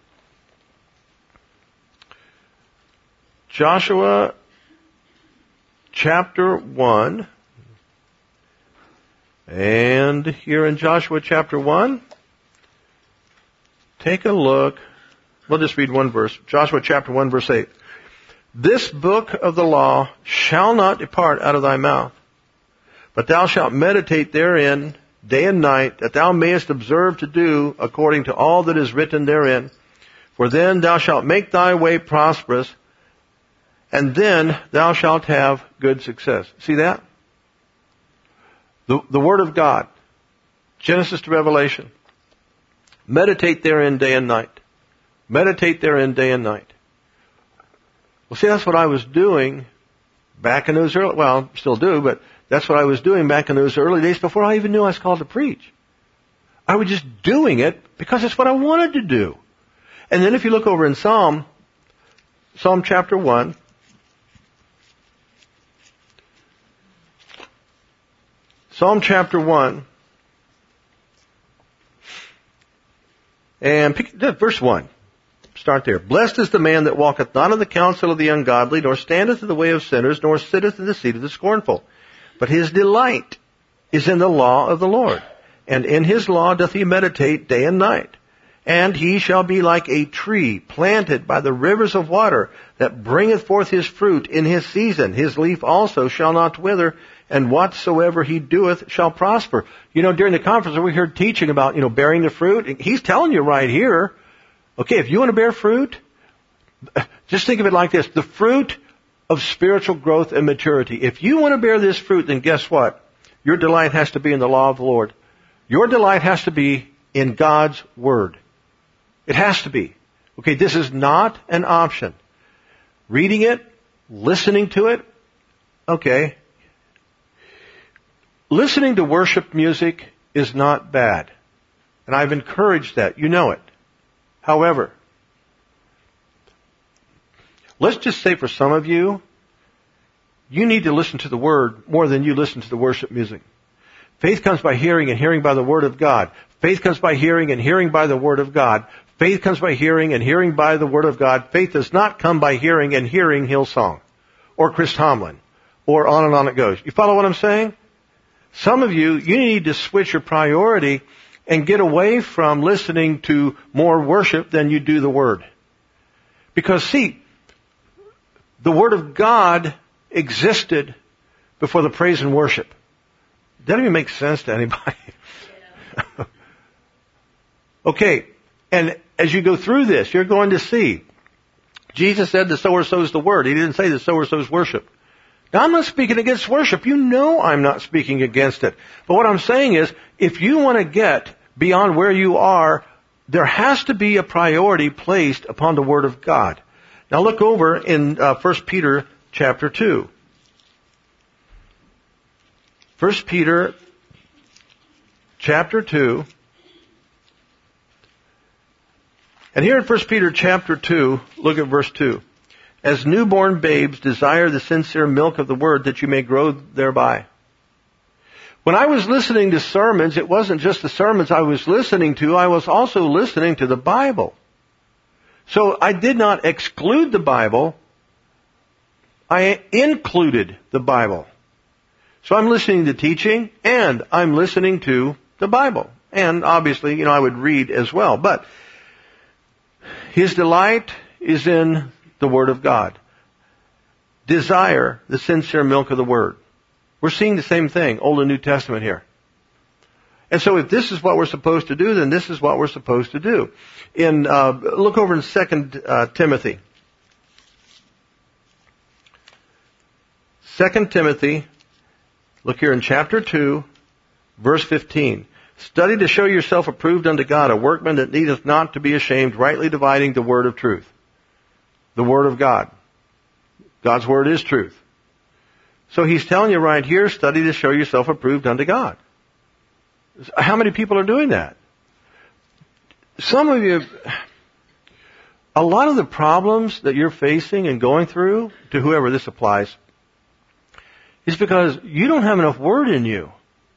Speaker 1: Joshua chapter one. And here in Joshua chapter one, take a look. We'll just read one verse. Joshua chapter one, verse eight. This book of the law shall not depart out of thy mouth, but thou shalt meditate therein day and night, that thou mayest observe to do according to all that is written therein. For then thou shalt make thy way prosperous, and then thou shalt have good success. See that? The, the Word of God, Genesis to Revelation. Meditate therein day and night. Meditate therein day and night. Well, see, that's what I was doing back in those early, well, still do, but that's what I was doing back in those early days before I even knew I was called to preach. I was just doing it because it's what I wanted to do. And then if you look over in Psalm, Psalm chapter one, Psalm chapter one, and pick, verse one. Start there. Blessed is the man that walketh not in the counsel of the ungodly, nor standeth in the way of sinners, nor sitteth in the seat of the scornful. But his delight is in the law of the Lord, and in his law doth he meditate day and night. And he shall be like a tree planted by the rivers of water, that bringeth forth his fruit in his season. His leaf also shall not wither, and whatsoever he doeth shall prosper. You know, during the conference we heard teaching about, you know, bearing the fruit. He's telling you right here, okay, if you want to bear fruit, just think of it like this. The fruit of spiritual growth and maturity. If you want to bear this fruit, then guess what? Your delight has to be in the law of the Lord. Your delight has to be in God's Word. It has to be. Okay, this is not an option. Reading it, listening to it, okay. Listening to worship music is not bad. And I've encouraged that. You know it. However, let's just say for some of you, you need to listen to the Word more than you listen to the worship music. Faith comes by hearing, and hearing by the Word of God. Faith comes by hearing, and hearing by the Word of God. Faith comes by hearing, and hearing by the Word of God. Faith does not come by hearing and hearing Hillsong or Chris Tomlin, or on and on it goes. You follow what I'm saying? Some of you, you need to switch your priority and get away from listening to more worship than you do the Word. Because see, the Word of God existed before the praise and worship. Does that even make sense to anybody? Yeah. Okay, and as you go through this, you're going to see. Jesus said the sower sows the Word. He didn't say the sower sows worship. Now, I'm not speaking against worship. You know I'm not speaking against it. But what I'm saying is, if you want to get beyond where you are, there has to be a priority placed upon the Word of God. Now look over in uh, First Peter chapter two. First Peter chapter two. And here in First Peter chapter two, look at verse two. As newborn babes, desire the sincere milk of the word that you may grow thereby. When I was listening to sermons, it wasn't just the sermons I was listening to, I was also listening to the Bible. So I did not exclude the Bible, I included the Bible. So I'm listening to teaching, and I'm listening to the Bible. And obviously, you know, I would read as well. But his delight is in the Word of God. Desire the sincere milk of the Word. We're seeing the same thing, Old and New Testament here. And so if this is what we're supposed to do, then this is what we're supposed to do. In uh, look over in Second uh, Timothy. Second Timothy, look here in chapter two, verse fifteen. Study to show yourself approved unto God, a workman that needeth not to be ashamed, rightly dividing the word of truth. The Word of God. God's Word is truth. So he's telling you right here, study to show yourself approved unto God. How many people are doing that? Some of you, a lot of the problems that you're facing and going through, to whoever this applies, is because you don't have enough Word in you.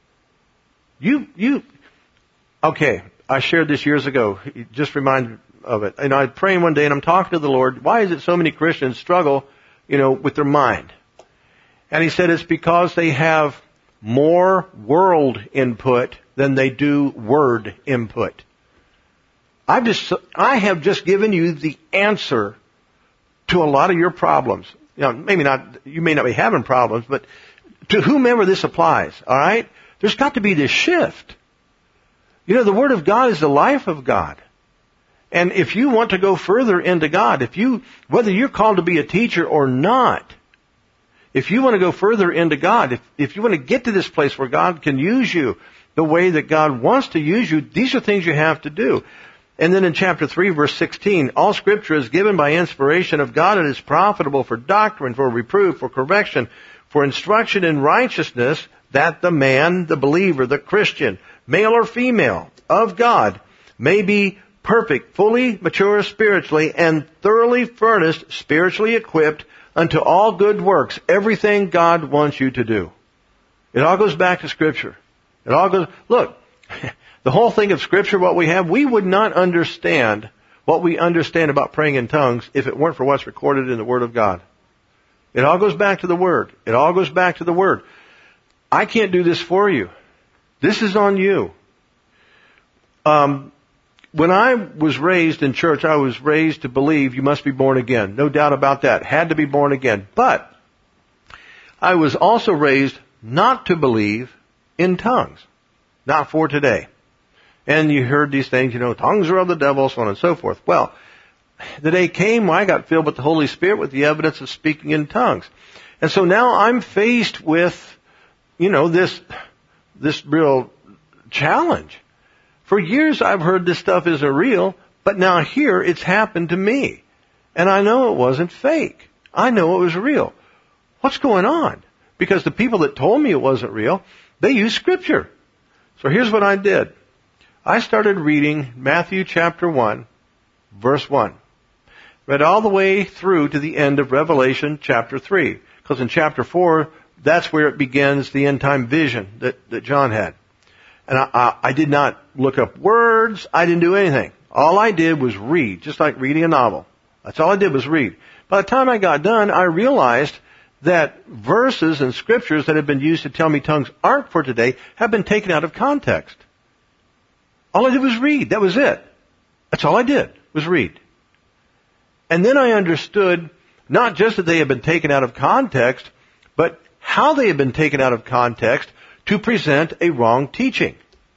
Speaker 1: You, you, okay, I shared this years ago. Just remind of it. And I'm praying one day and I'm talking to the Lord, why is it so many Christians struggle, you know, with their mind? And he said it's because they have more world input than they do word input. I've just, I have just given you the answer to a lot of your problems. You know, maybe not, you may not be having problems, but to whomever this applies, alright? There's got to be this shift. You know, the Word of God is the life of God. And if you want to go further into God, if you, whether you're called to be a teacher or not, if you want to go further into God, if, if you want to get to this place where God can use you the way that God wants to use you, these are things you have to do. And then in chapter three, verse sixteen, all Scripture is given by inspiration of God and is profitable for doctrine, for reproof, for correction, for instruction in righteousness, that the man, the believer, the Christian, male or female, of God, may be perfect, fully mature spiritually, and thoroughly furnished, spiritually equipped unto all good works, everything God wants you to do. It all goes back to Scripture. It all goes, look, the whole thing of Scripture, what we have, we would not understand what we understand about praying in tongues if it weren't for what's recorded in the Word of God. It all goes back to the Word. It all goes back to the Word. I can't do this for you. This is on you. Um, when I was raised in church, I was raised to believe you must be born again. No doubt about that. Had to be born again. But I was also raised not to believe in tongues. Not for today. And you heard these things, you know, tongues are of the devil, so on and so forth. Well, the day came when I got filled with the Holy Spirit with the evidence of speaking in tongues. And so now I'm faced with, you know, this, this real challenge. For years I've heard this stuff isn't real, but now here it's happened to me. And I know it wasn't fake. I know it was real. What's going on? Because the people that told me it wasn't real, they used Scripture. So here's what I did. I started reading Matthew chapter one, verse one. Read all the way through to the end of Revelation chapter three. Because in chapter four, that's where it begins the end time vision that, that John had. And I, I, I did not look up words. I didn't do anything. All I did was read, just like reading a novel. That's all I did was read. By the time I got done, I realized that verses and scriptures that have been used to tell me tongues aren't for today have been taken out of context. All I did was read. That was it. That's all I did, was read. And then I understood not just that they had been taken out of context, but how they had been taken out of context to present a wrong teaching.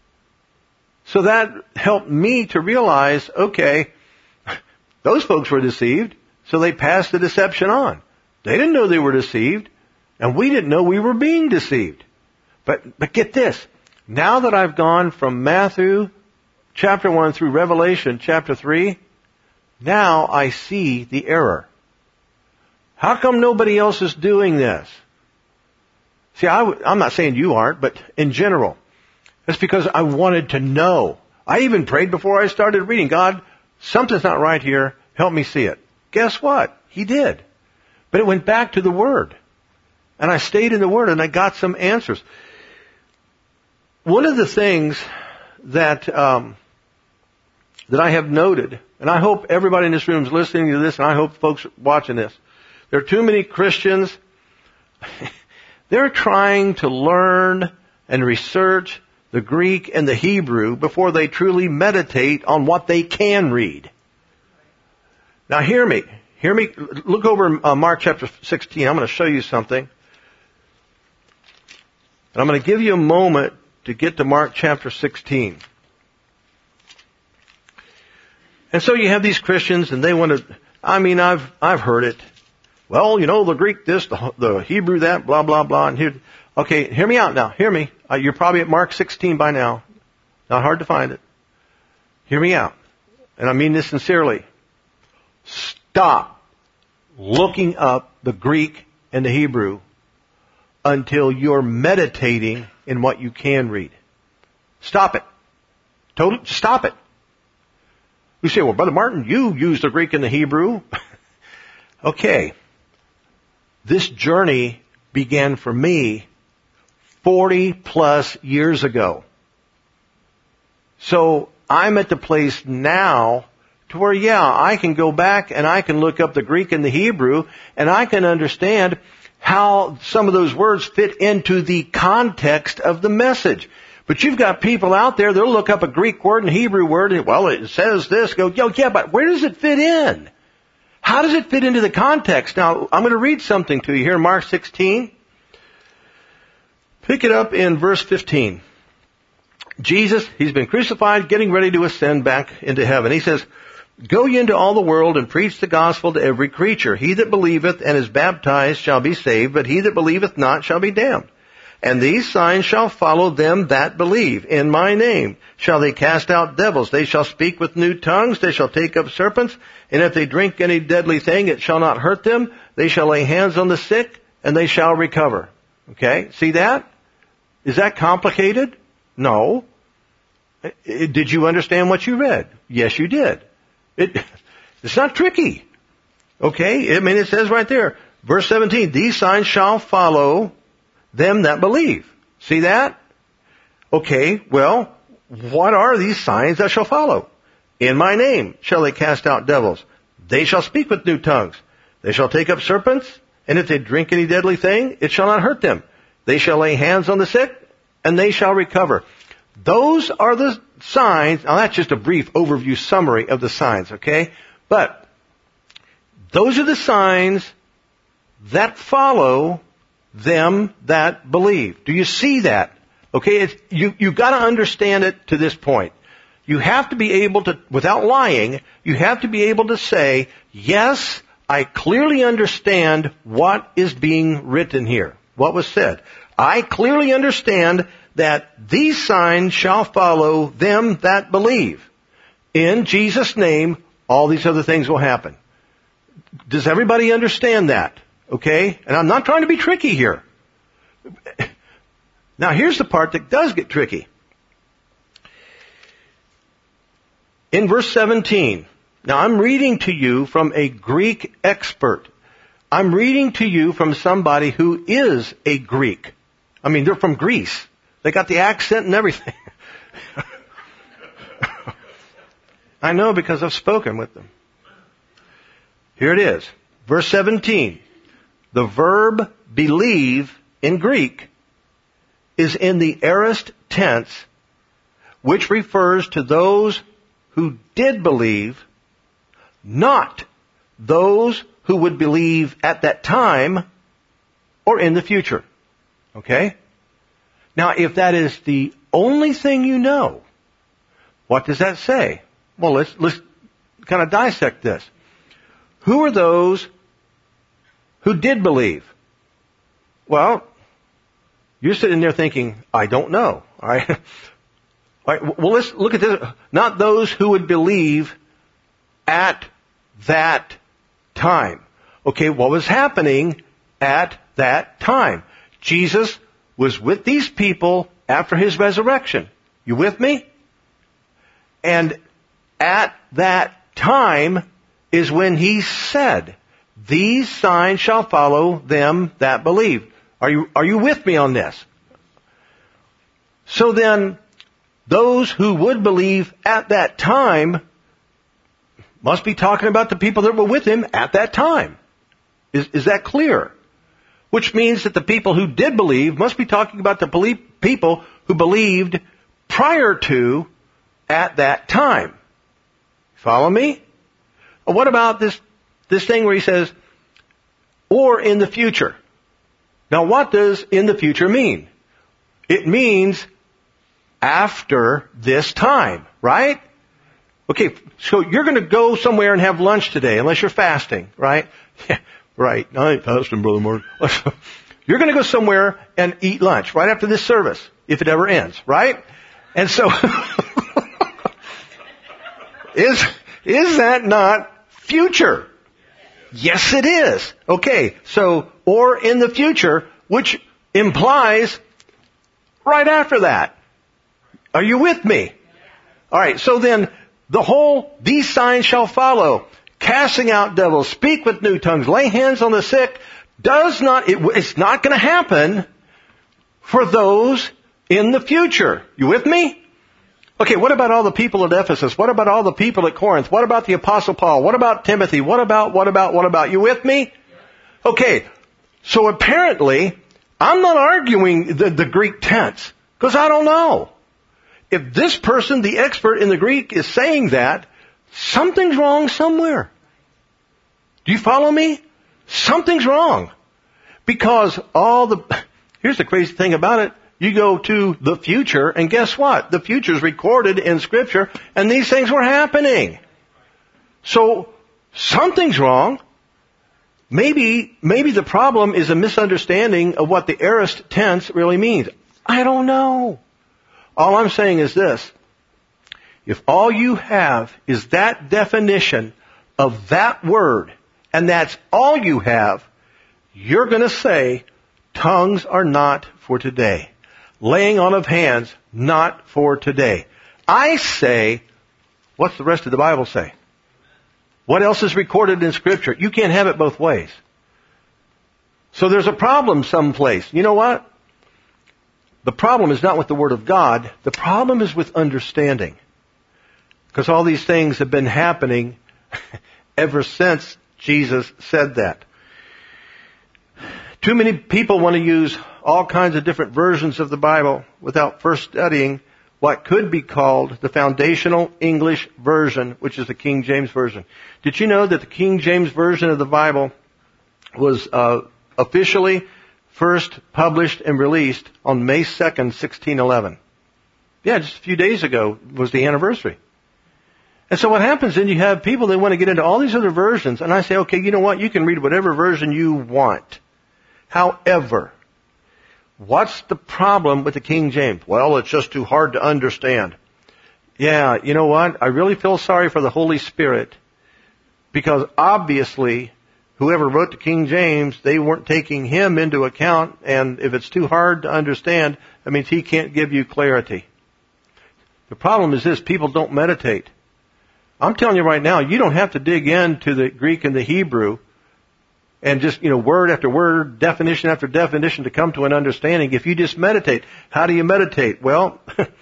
Speaker 1: So that helped me to realize, okay, those folks were deceived, so they passed the deception on. They didn't know they were deceived, and we didn't know we were being deceived. But, but get this. Now that I've gone from Matthew chapter one through Revelation chapter three, now I see the error. How come nobody else is doing this? See, I w- I'm not saying you aren't, but in general. That's because I wanted to know. I even prayed before I started reading. God, something's not right here. Help me see it. Guess what? He did. But it went back to the Word. And I stayed in the Word and I got some answers. One of the things that, um, that I have noted, and I hope everybody in this room is listening to this, and I hope folks watching this, there are too many Christians, they're trying to learn and research the Greek and the Hebrew before they truly meditate on what they can read. Now hear me. Hear me. Look over uh, Mark chapter sixteen. I'm going to show you something. And I'm going to give you a moment to get to Mark chapter sixteen. And so you have these Christians and they want to, I mean, I've, I've heard it. Well, you know, the Greek this, the, the Hebrew that, blah, blah, blah. And here, okay, hear me out now. Hear me. Uh, you're probably at Mark sixteen by now. Not hard to find it. Hear me out. And I mean this sincerely. Stop looking up the Greek and the Hebrew until you're meditating in what you can read. Stop it. Totally, stop it. You say, well, Brother Martin, you use the Greek and the Hebrew. Okay. This journey began for me forty plus years ago. So I'm at the place now to where, yeah, I can go back and I can look up the Greek and the Hebrew and I can understand how some of those words fit into the context of the message. But you've got people out there, they'll look up a Greek word and a Hebrew word and, well, it says this. Go, yo, yeah, but where does it fit in? How does it fit into the context? Now, I'm going to read something to you here in Mark sixteen. Pick it up in verse fifteen. Jesus, He's been crucified, getting ready to ascend back into heaven. He says, go ye into all the world and preach the gospel to every creature. He that believeth and is baptized shall be saved, but he that believeth not shall be damned. And these signs shall follow them that believe. In my name shall they cast out devils. They shall speak with new tongues. They shall take up serpents. And if they drink any deadly thing, it shall not hurt them. They shall lay hands on the sick, and they shall recover. Okay? See that? Is that complicated? No. Did you understand what you read? Yes, you did. It, it's not tricky. Okay? I mean, it says right there, verse seventeen, these signs shall follow them that believe. See that? Okay, well, what are these signs that shall follow? In my name shall they cast out devils. They shall speak with new tongues. They shall take up serpents, and if they drink any deadly thing, it shall not hurt them. They shall lay hands on the sick, and they shall recover. Those are the signs. Now that's just a brief overview summary of the signs, okay? But those are the signs that follow them that believe. Do you see that? Okay, it's, you, you've got to understand it to this point. You have to be able to, without lying, you have to be able to say, yes, I clearly understand what is being written here. What was said. I clearly understand that these signs shall follow them that believe. In Jesus' name, all these other things will happen. Does everybody understand that? Okay? And I'm not trying to be tricky here. Now here's the part that does get tricky. In verse seventeen, now I'm reading to you from a Greek expert. I'm reading to you from somebody who is a Greek. I mean, they're from Greece. They got the accent and everything. I know because I've spoken with them. Here it is. Verse seventeen. The verb believe in Greek is in the aorist tense, which refers to those who did believe, not those who would believe at that time or in the future. Okay? Now, if that is the only thing you know, what does that say? Well, let's, let's kind of dissect this. Who are those who did believe? Well, you're sitting there thinking, I don't know. All right? All right, well, let's look at this. Not those who would believe at that time. Okay, what was happening at that time? Jesus was with these people after his resurrection. You with me? And at that time is when he said, these signs shall follow them that believe. Are you, are you with me on this? So then, those who would believe at that time must be talking about the people that were with him at that time. Is, is that clear? Which means that the people who did believe must be talking about the belie- people who believed prior to at that time. Follow me? What about this, this thing where he says, or in the future? Now what does in the future mean? It means after this time, right? Okay, so you're going to go somewhere and have lunch today, unless you're fasting, right? Yeah, right. I ain't fasting, Brother Mark. You're going to go somewhere and eat lunch right after this service, if it ever ends, right? And so, is, is that not future? Yes, it is. Okay, so, or in the future, which implies right after that. Are you with me? Alright, so then, the whole, these signs shall follow. Casting out devils, speak with new tongues, lay hands on the sick, does not, it, it's not going to happen for those in the future. You with me? Okay, what about all the people at Ephesus? What about all the people at Corinth? What about the Apostle Paul? What about Timothy? What about, what about, what about? You with me? Okay, so apparently, I'm not arguing the, the Greek tense, because I don't know. If this person, the expert in the Greek, is saying that, something's wrong somewhere. Do you follow me? Something's wrong. Because all the, here's the crazy thing about it. You go to the future, and guess what? The future's recorded in Scripture, and these things were happening. So, something's wrong. Maybe, maybe the problem is a misunderstanding of what the aorist tense really means. I don't know. All I'm saying is this. If all you have is that definition of that word, and that's all you have, you're going to say, tongues are not for today. Laying on of hands, not for today. I say, what's the rest of the Bible say? What else is recorded in Scripture? You can't have it both ways. So there's a problem someplace. You know what? The problem is not with the Word of God. The problem is with understanding. Because all these things have been happening ever since Jesus said that. Too many people want to use all kinds of different versions of the Bible without first studying what could be called the foundational English version, which is the King James Version. Did you know that the King James Version of the Bible was uh, officially first published and released on May second, sixteen eleven? Yeah, just a few days ago was the anniversary. And so what happens then, you have people that want to get into all these other versions, and I say, okay, you know what? You can read whatever version you want. However, what's the problem with the King James? Well, it's just too hard to understand. Yeah, you know what? I really feel sorry for the Holy Spirit, because obviously, whoever wrote the King James, they weren't taking him into account, and if it's too hard to understand, that means he can't give you clarity. The problem is this, people don't meditate. I'm telling you right now, you don't have to dig into the Greek and the Hebrew and just, you know, word after word, definition after definition to come to an understanding. If you just meditate, how do you meditate? Well,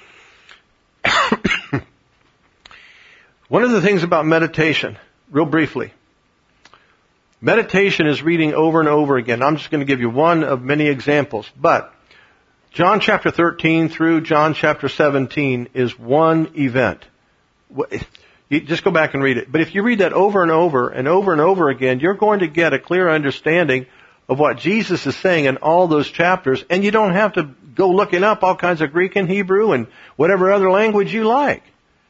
Speaker 1: one of the things about meditation, real briefly, meditation is reading over and over again. I'm just going to give you one of many examples, but John chapter thirteen through John chapter seventeen is one event. You just go back and read it. But if you read that over and over and over and over again, you're going to get a clear understanding of what Jesus is saying in all those chapters, and you don't have to go looking up all kinds of Greek and Hebrew and whatever other language you like.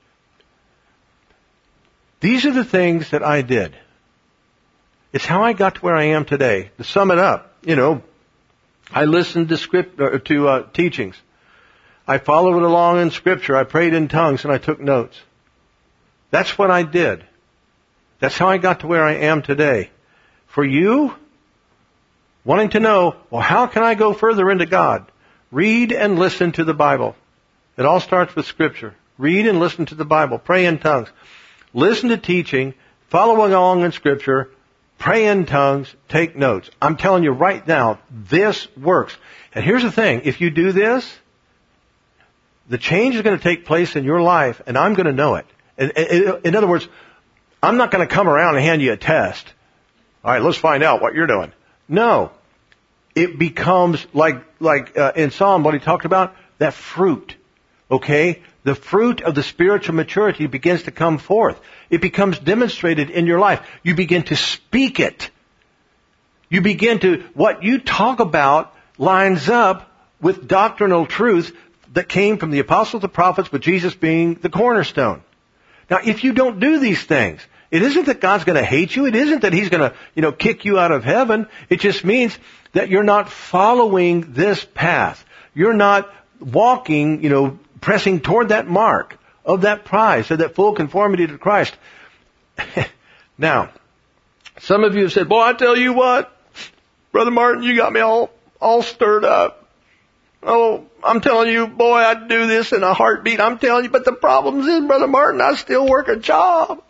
Speaker 1: These are the things that I did. It's how I got to where I am today. To sum it up, you know, I listened to script, uh, to uh, teachings. I followed it along in Scripture. I prayed in tongues, and I took notes. That's what I did. That's how I got to where I am today. For you, wanting to know, well, how can I go further into God? Read and listen to the Bible. It all starts with Scripture. Read and listen to the Bible. Pray in tongues. Listen to teaching. Follow along in Scripture. Pray in tongues. Take notes. I'm telling you right now, this works. And here's the thing. If you do this, the change is going to take place in your life, and I'm going to know it. In, in, in other words, I'm not going to come around and hand you a test. All right, let's find out what you're doing. No. It becomes like, like uh, in Psalm, what he talked about, that fruit. Okay? The fruit of the spiritual maturity begins to come forth. It becomes demonstrated in your life. You begin to speak it. You begin to, what you talk about lines up with doctrinal truth that came from the apostles, the prophets, with Jesus being the cornerstone. Now, if you don't do these things, it isn't that God's going to hate you. It isn't that He's going to, you know, kick you out of heaven. It just means that you're not following this path. You're not walking, you know, pressing toward that mark of that prize, of that full conformity to Christ. Now, some of you have said, boy, I tell you what, Brother Martin, you got me all, all stirred up. Oh, I'm telling you, boy, I'd do this in a heartbeat. I'm telling you, but the problem is, Brother Martin, I still work a job.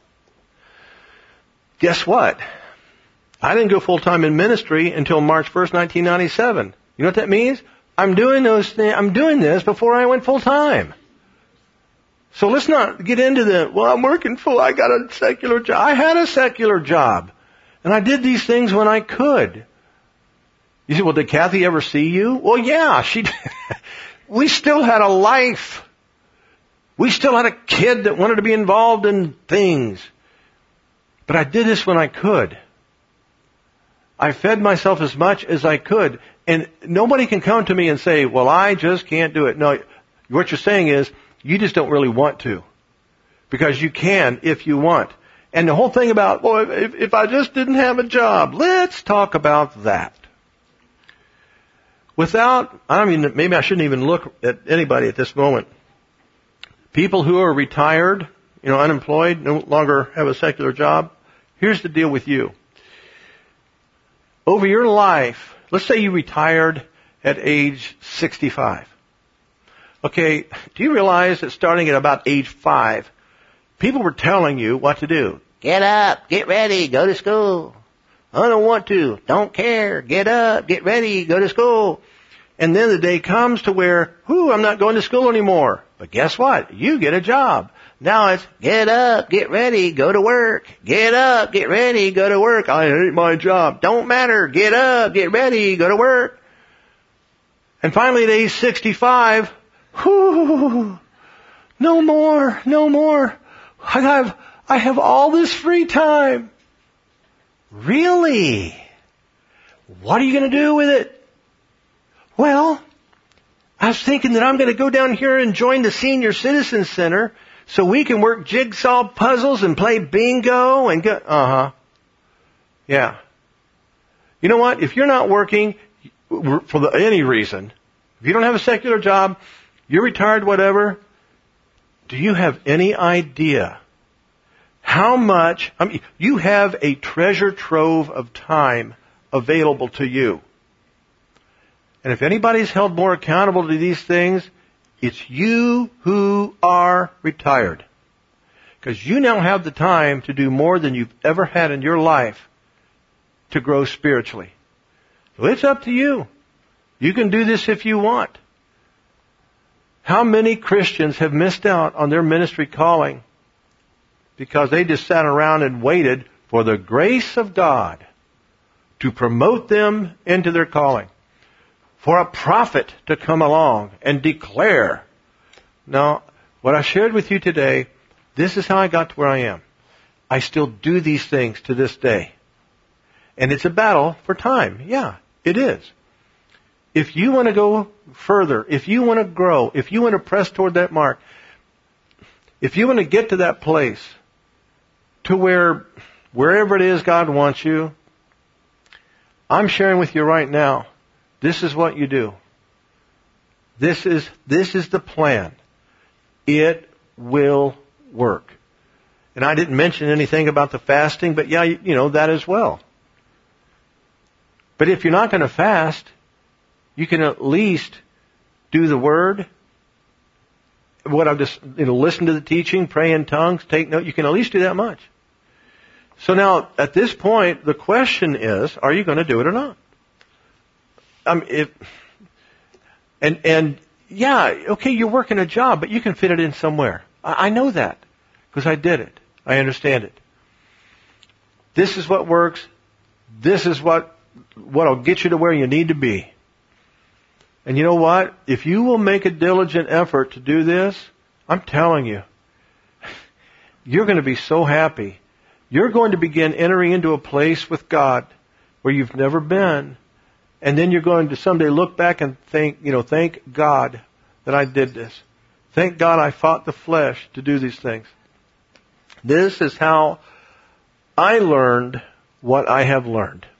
Speaker 1: Guess what? I didn't go full-time in ministry until March first, nineteen ninety-seven. You know what that means? I'm doing those things, I'm doing this before I went full-time. So let's not get into the, well, I'm working full, I got a secular job. I had a secular job. And I did these things when I could. You say, well, did Kathy ever see you? Well, yeah, she did. We still had a life. We still had a kid that wanted to be involved in things. But I did this when I could. I fed myself as much as I could. And nobody can come to me and say, well, I just can't do it. No, what you're saying is, you just don't really want to. Because you can if you want. And the whole thing about, well, if, if I just didn't have a job, let's talk about that. Without, I mean, maybe I shouldn't even look at anybody at this moment. People who are retired, you know, unemployed, no longer have a secular job. Here's the deal with you. Over your life, let's say you retired at age sixty-five. Okay, do you realize that starting at about age five, people were telling you what to do? Get up, get ready, go to school. I don't want to, don't care, get up, get ready, go to school. And then the day comes to where, whoo, I'm not going to school anymore. But guess what? You get a job. Now it's, get up, get ready, go to work. Get up, get ready, go to work. I hate my job. Don't matter, get up, get ready, go to work. And finally at age sixty-five, whoo, no more, no more. I have, I have all this free time. Really? What are you going to do with it? Well, I was thinking that I'm going to go down here and join the Senior Citizen Center so we can work jigsaw puzzles and play bingo and go, uh-huh. Yeah. You know what? If you're not working for the, any reason, if you don't have a secular job, you're retired, whatever, do you have any idea how much, I mean, you have a treasure trove of time available to you. And if anybody's held more accountable to these things, it's you who are retired. Because you now have the time to do more than you've ever had in your life to grow spiritually. So it's up to you. You can do this if you want. How many Christians have missed out on their ministry calling because they just sat around and waited for the grace of God to promote them into their calling? For a prophet to come along and declare. Now, what I shared with you today, this is how I got to where I am. I still do these things to this day. And it's a battle for time. Yeah, it is. If you want to go further, if you want to grow, if you want to press toward that mark, if you want to get to that place to where, wherever it is God wants you, I'm sharing with you right now, this is what you do. This is, this is the plan. It will work. And I didn't mention anything about the fasting, but yeah, you, you know, that as well. But if you're not going to fast, you can at least do the Word, what I've just, you know, listen to the teaching, pray in tongues, take note. You can at least do that much. So now, at this point, the question is, are you going to do it or not? Um, if, and, and, yeah, okay, you're working a job, but you can fit it in somewhere. I, I know that, because I did it. I understand it. This is what works. This is what, what'll get you to where you need to be. And you know what? If you will make a diligent effort to do this, I'm telling you, you're going to be so happy. You're going to begin entering into a place with God where you've never been. And then you're going to someday look back and think, you know, thank God that I did this. Thank God I fought the flesh to do these things. This is how I learned what I have learned.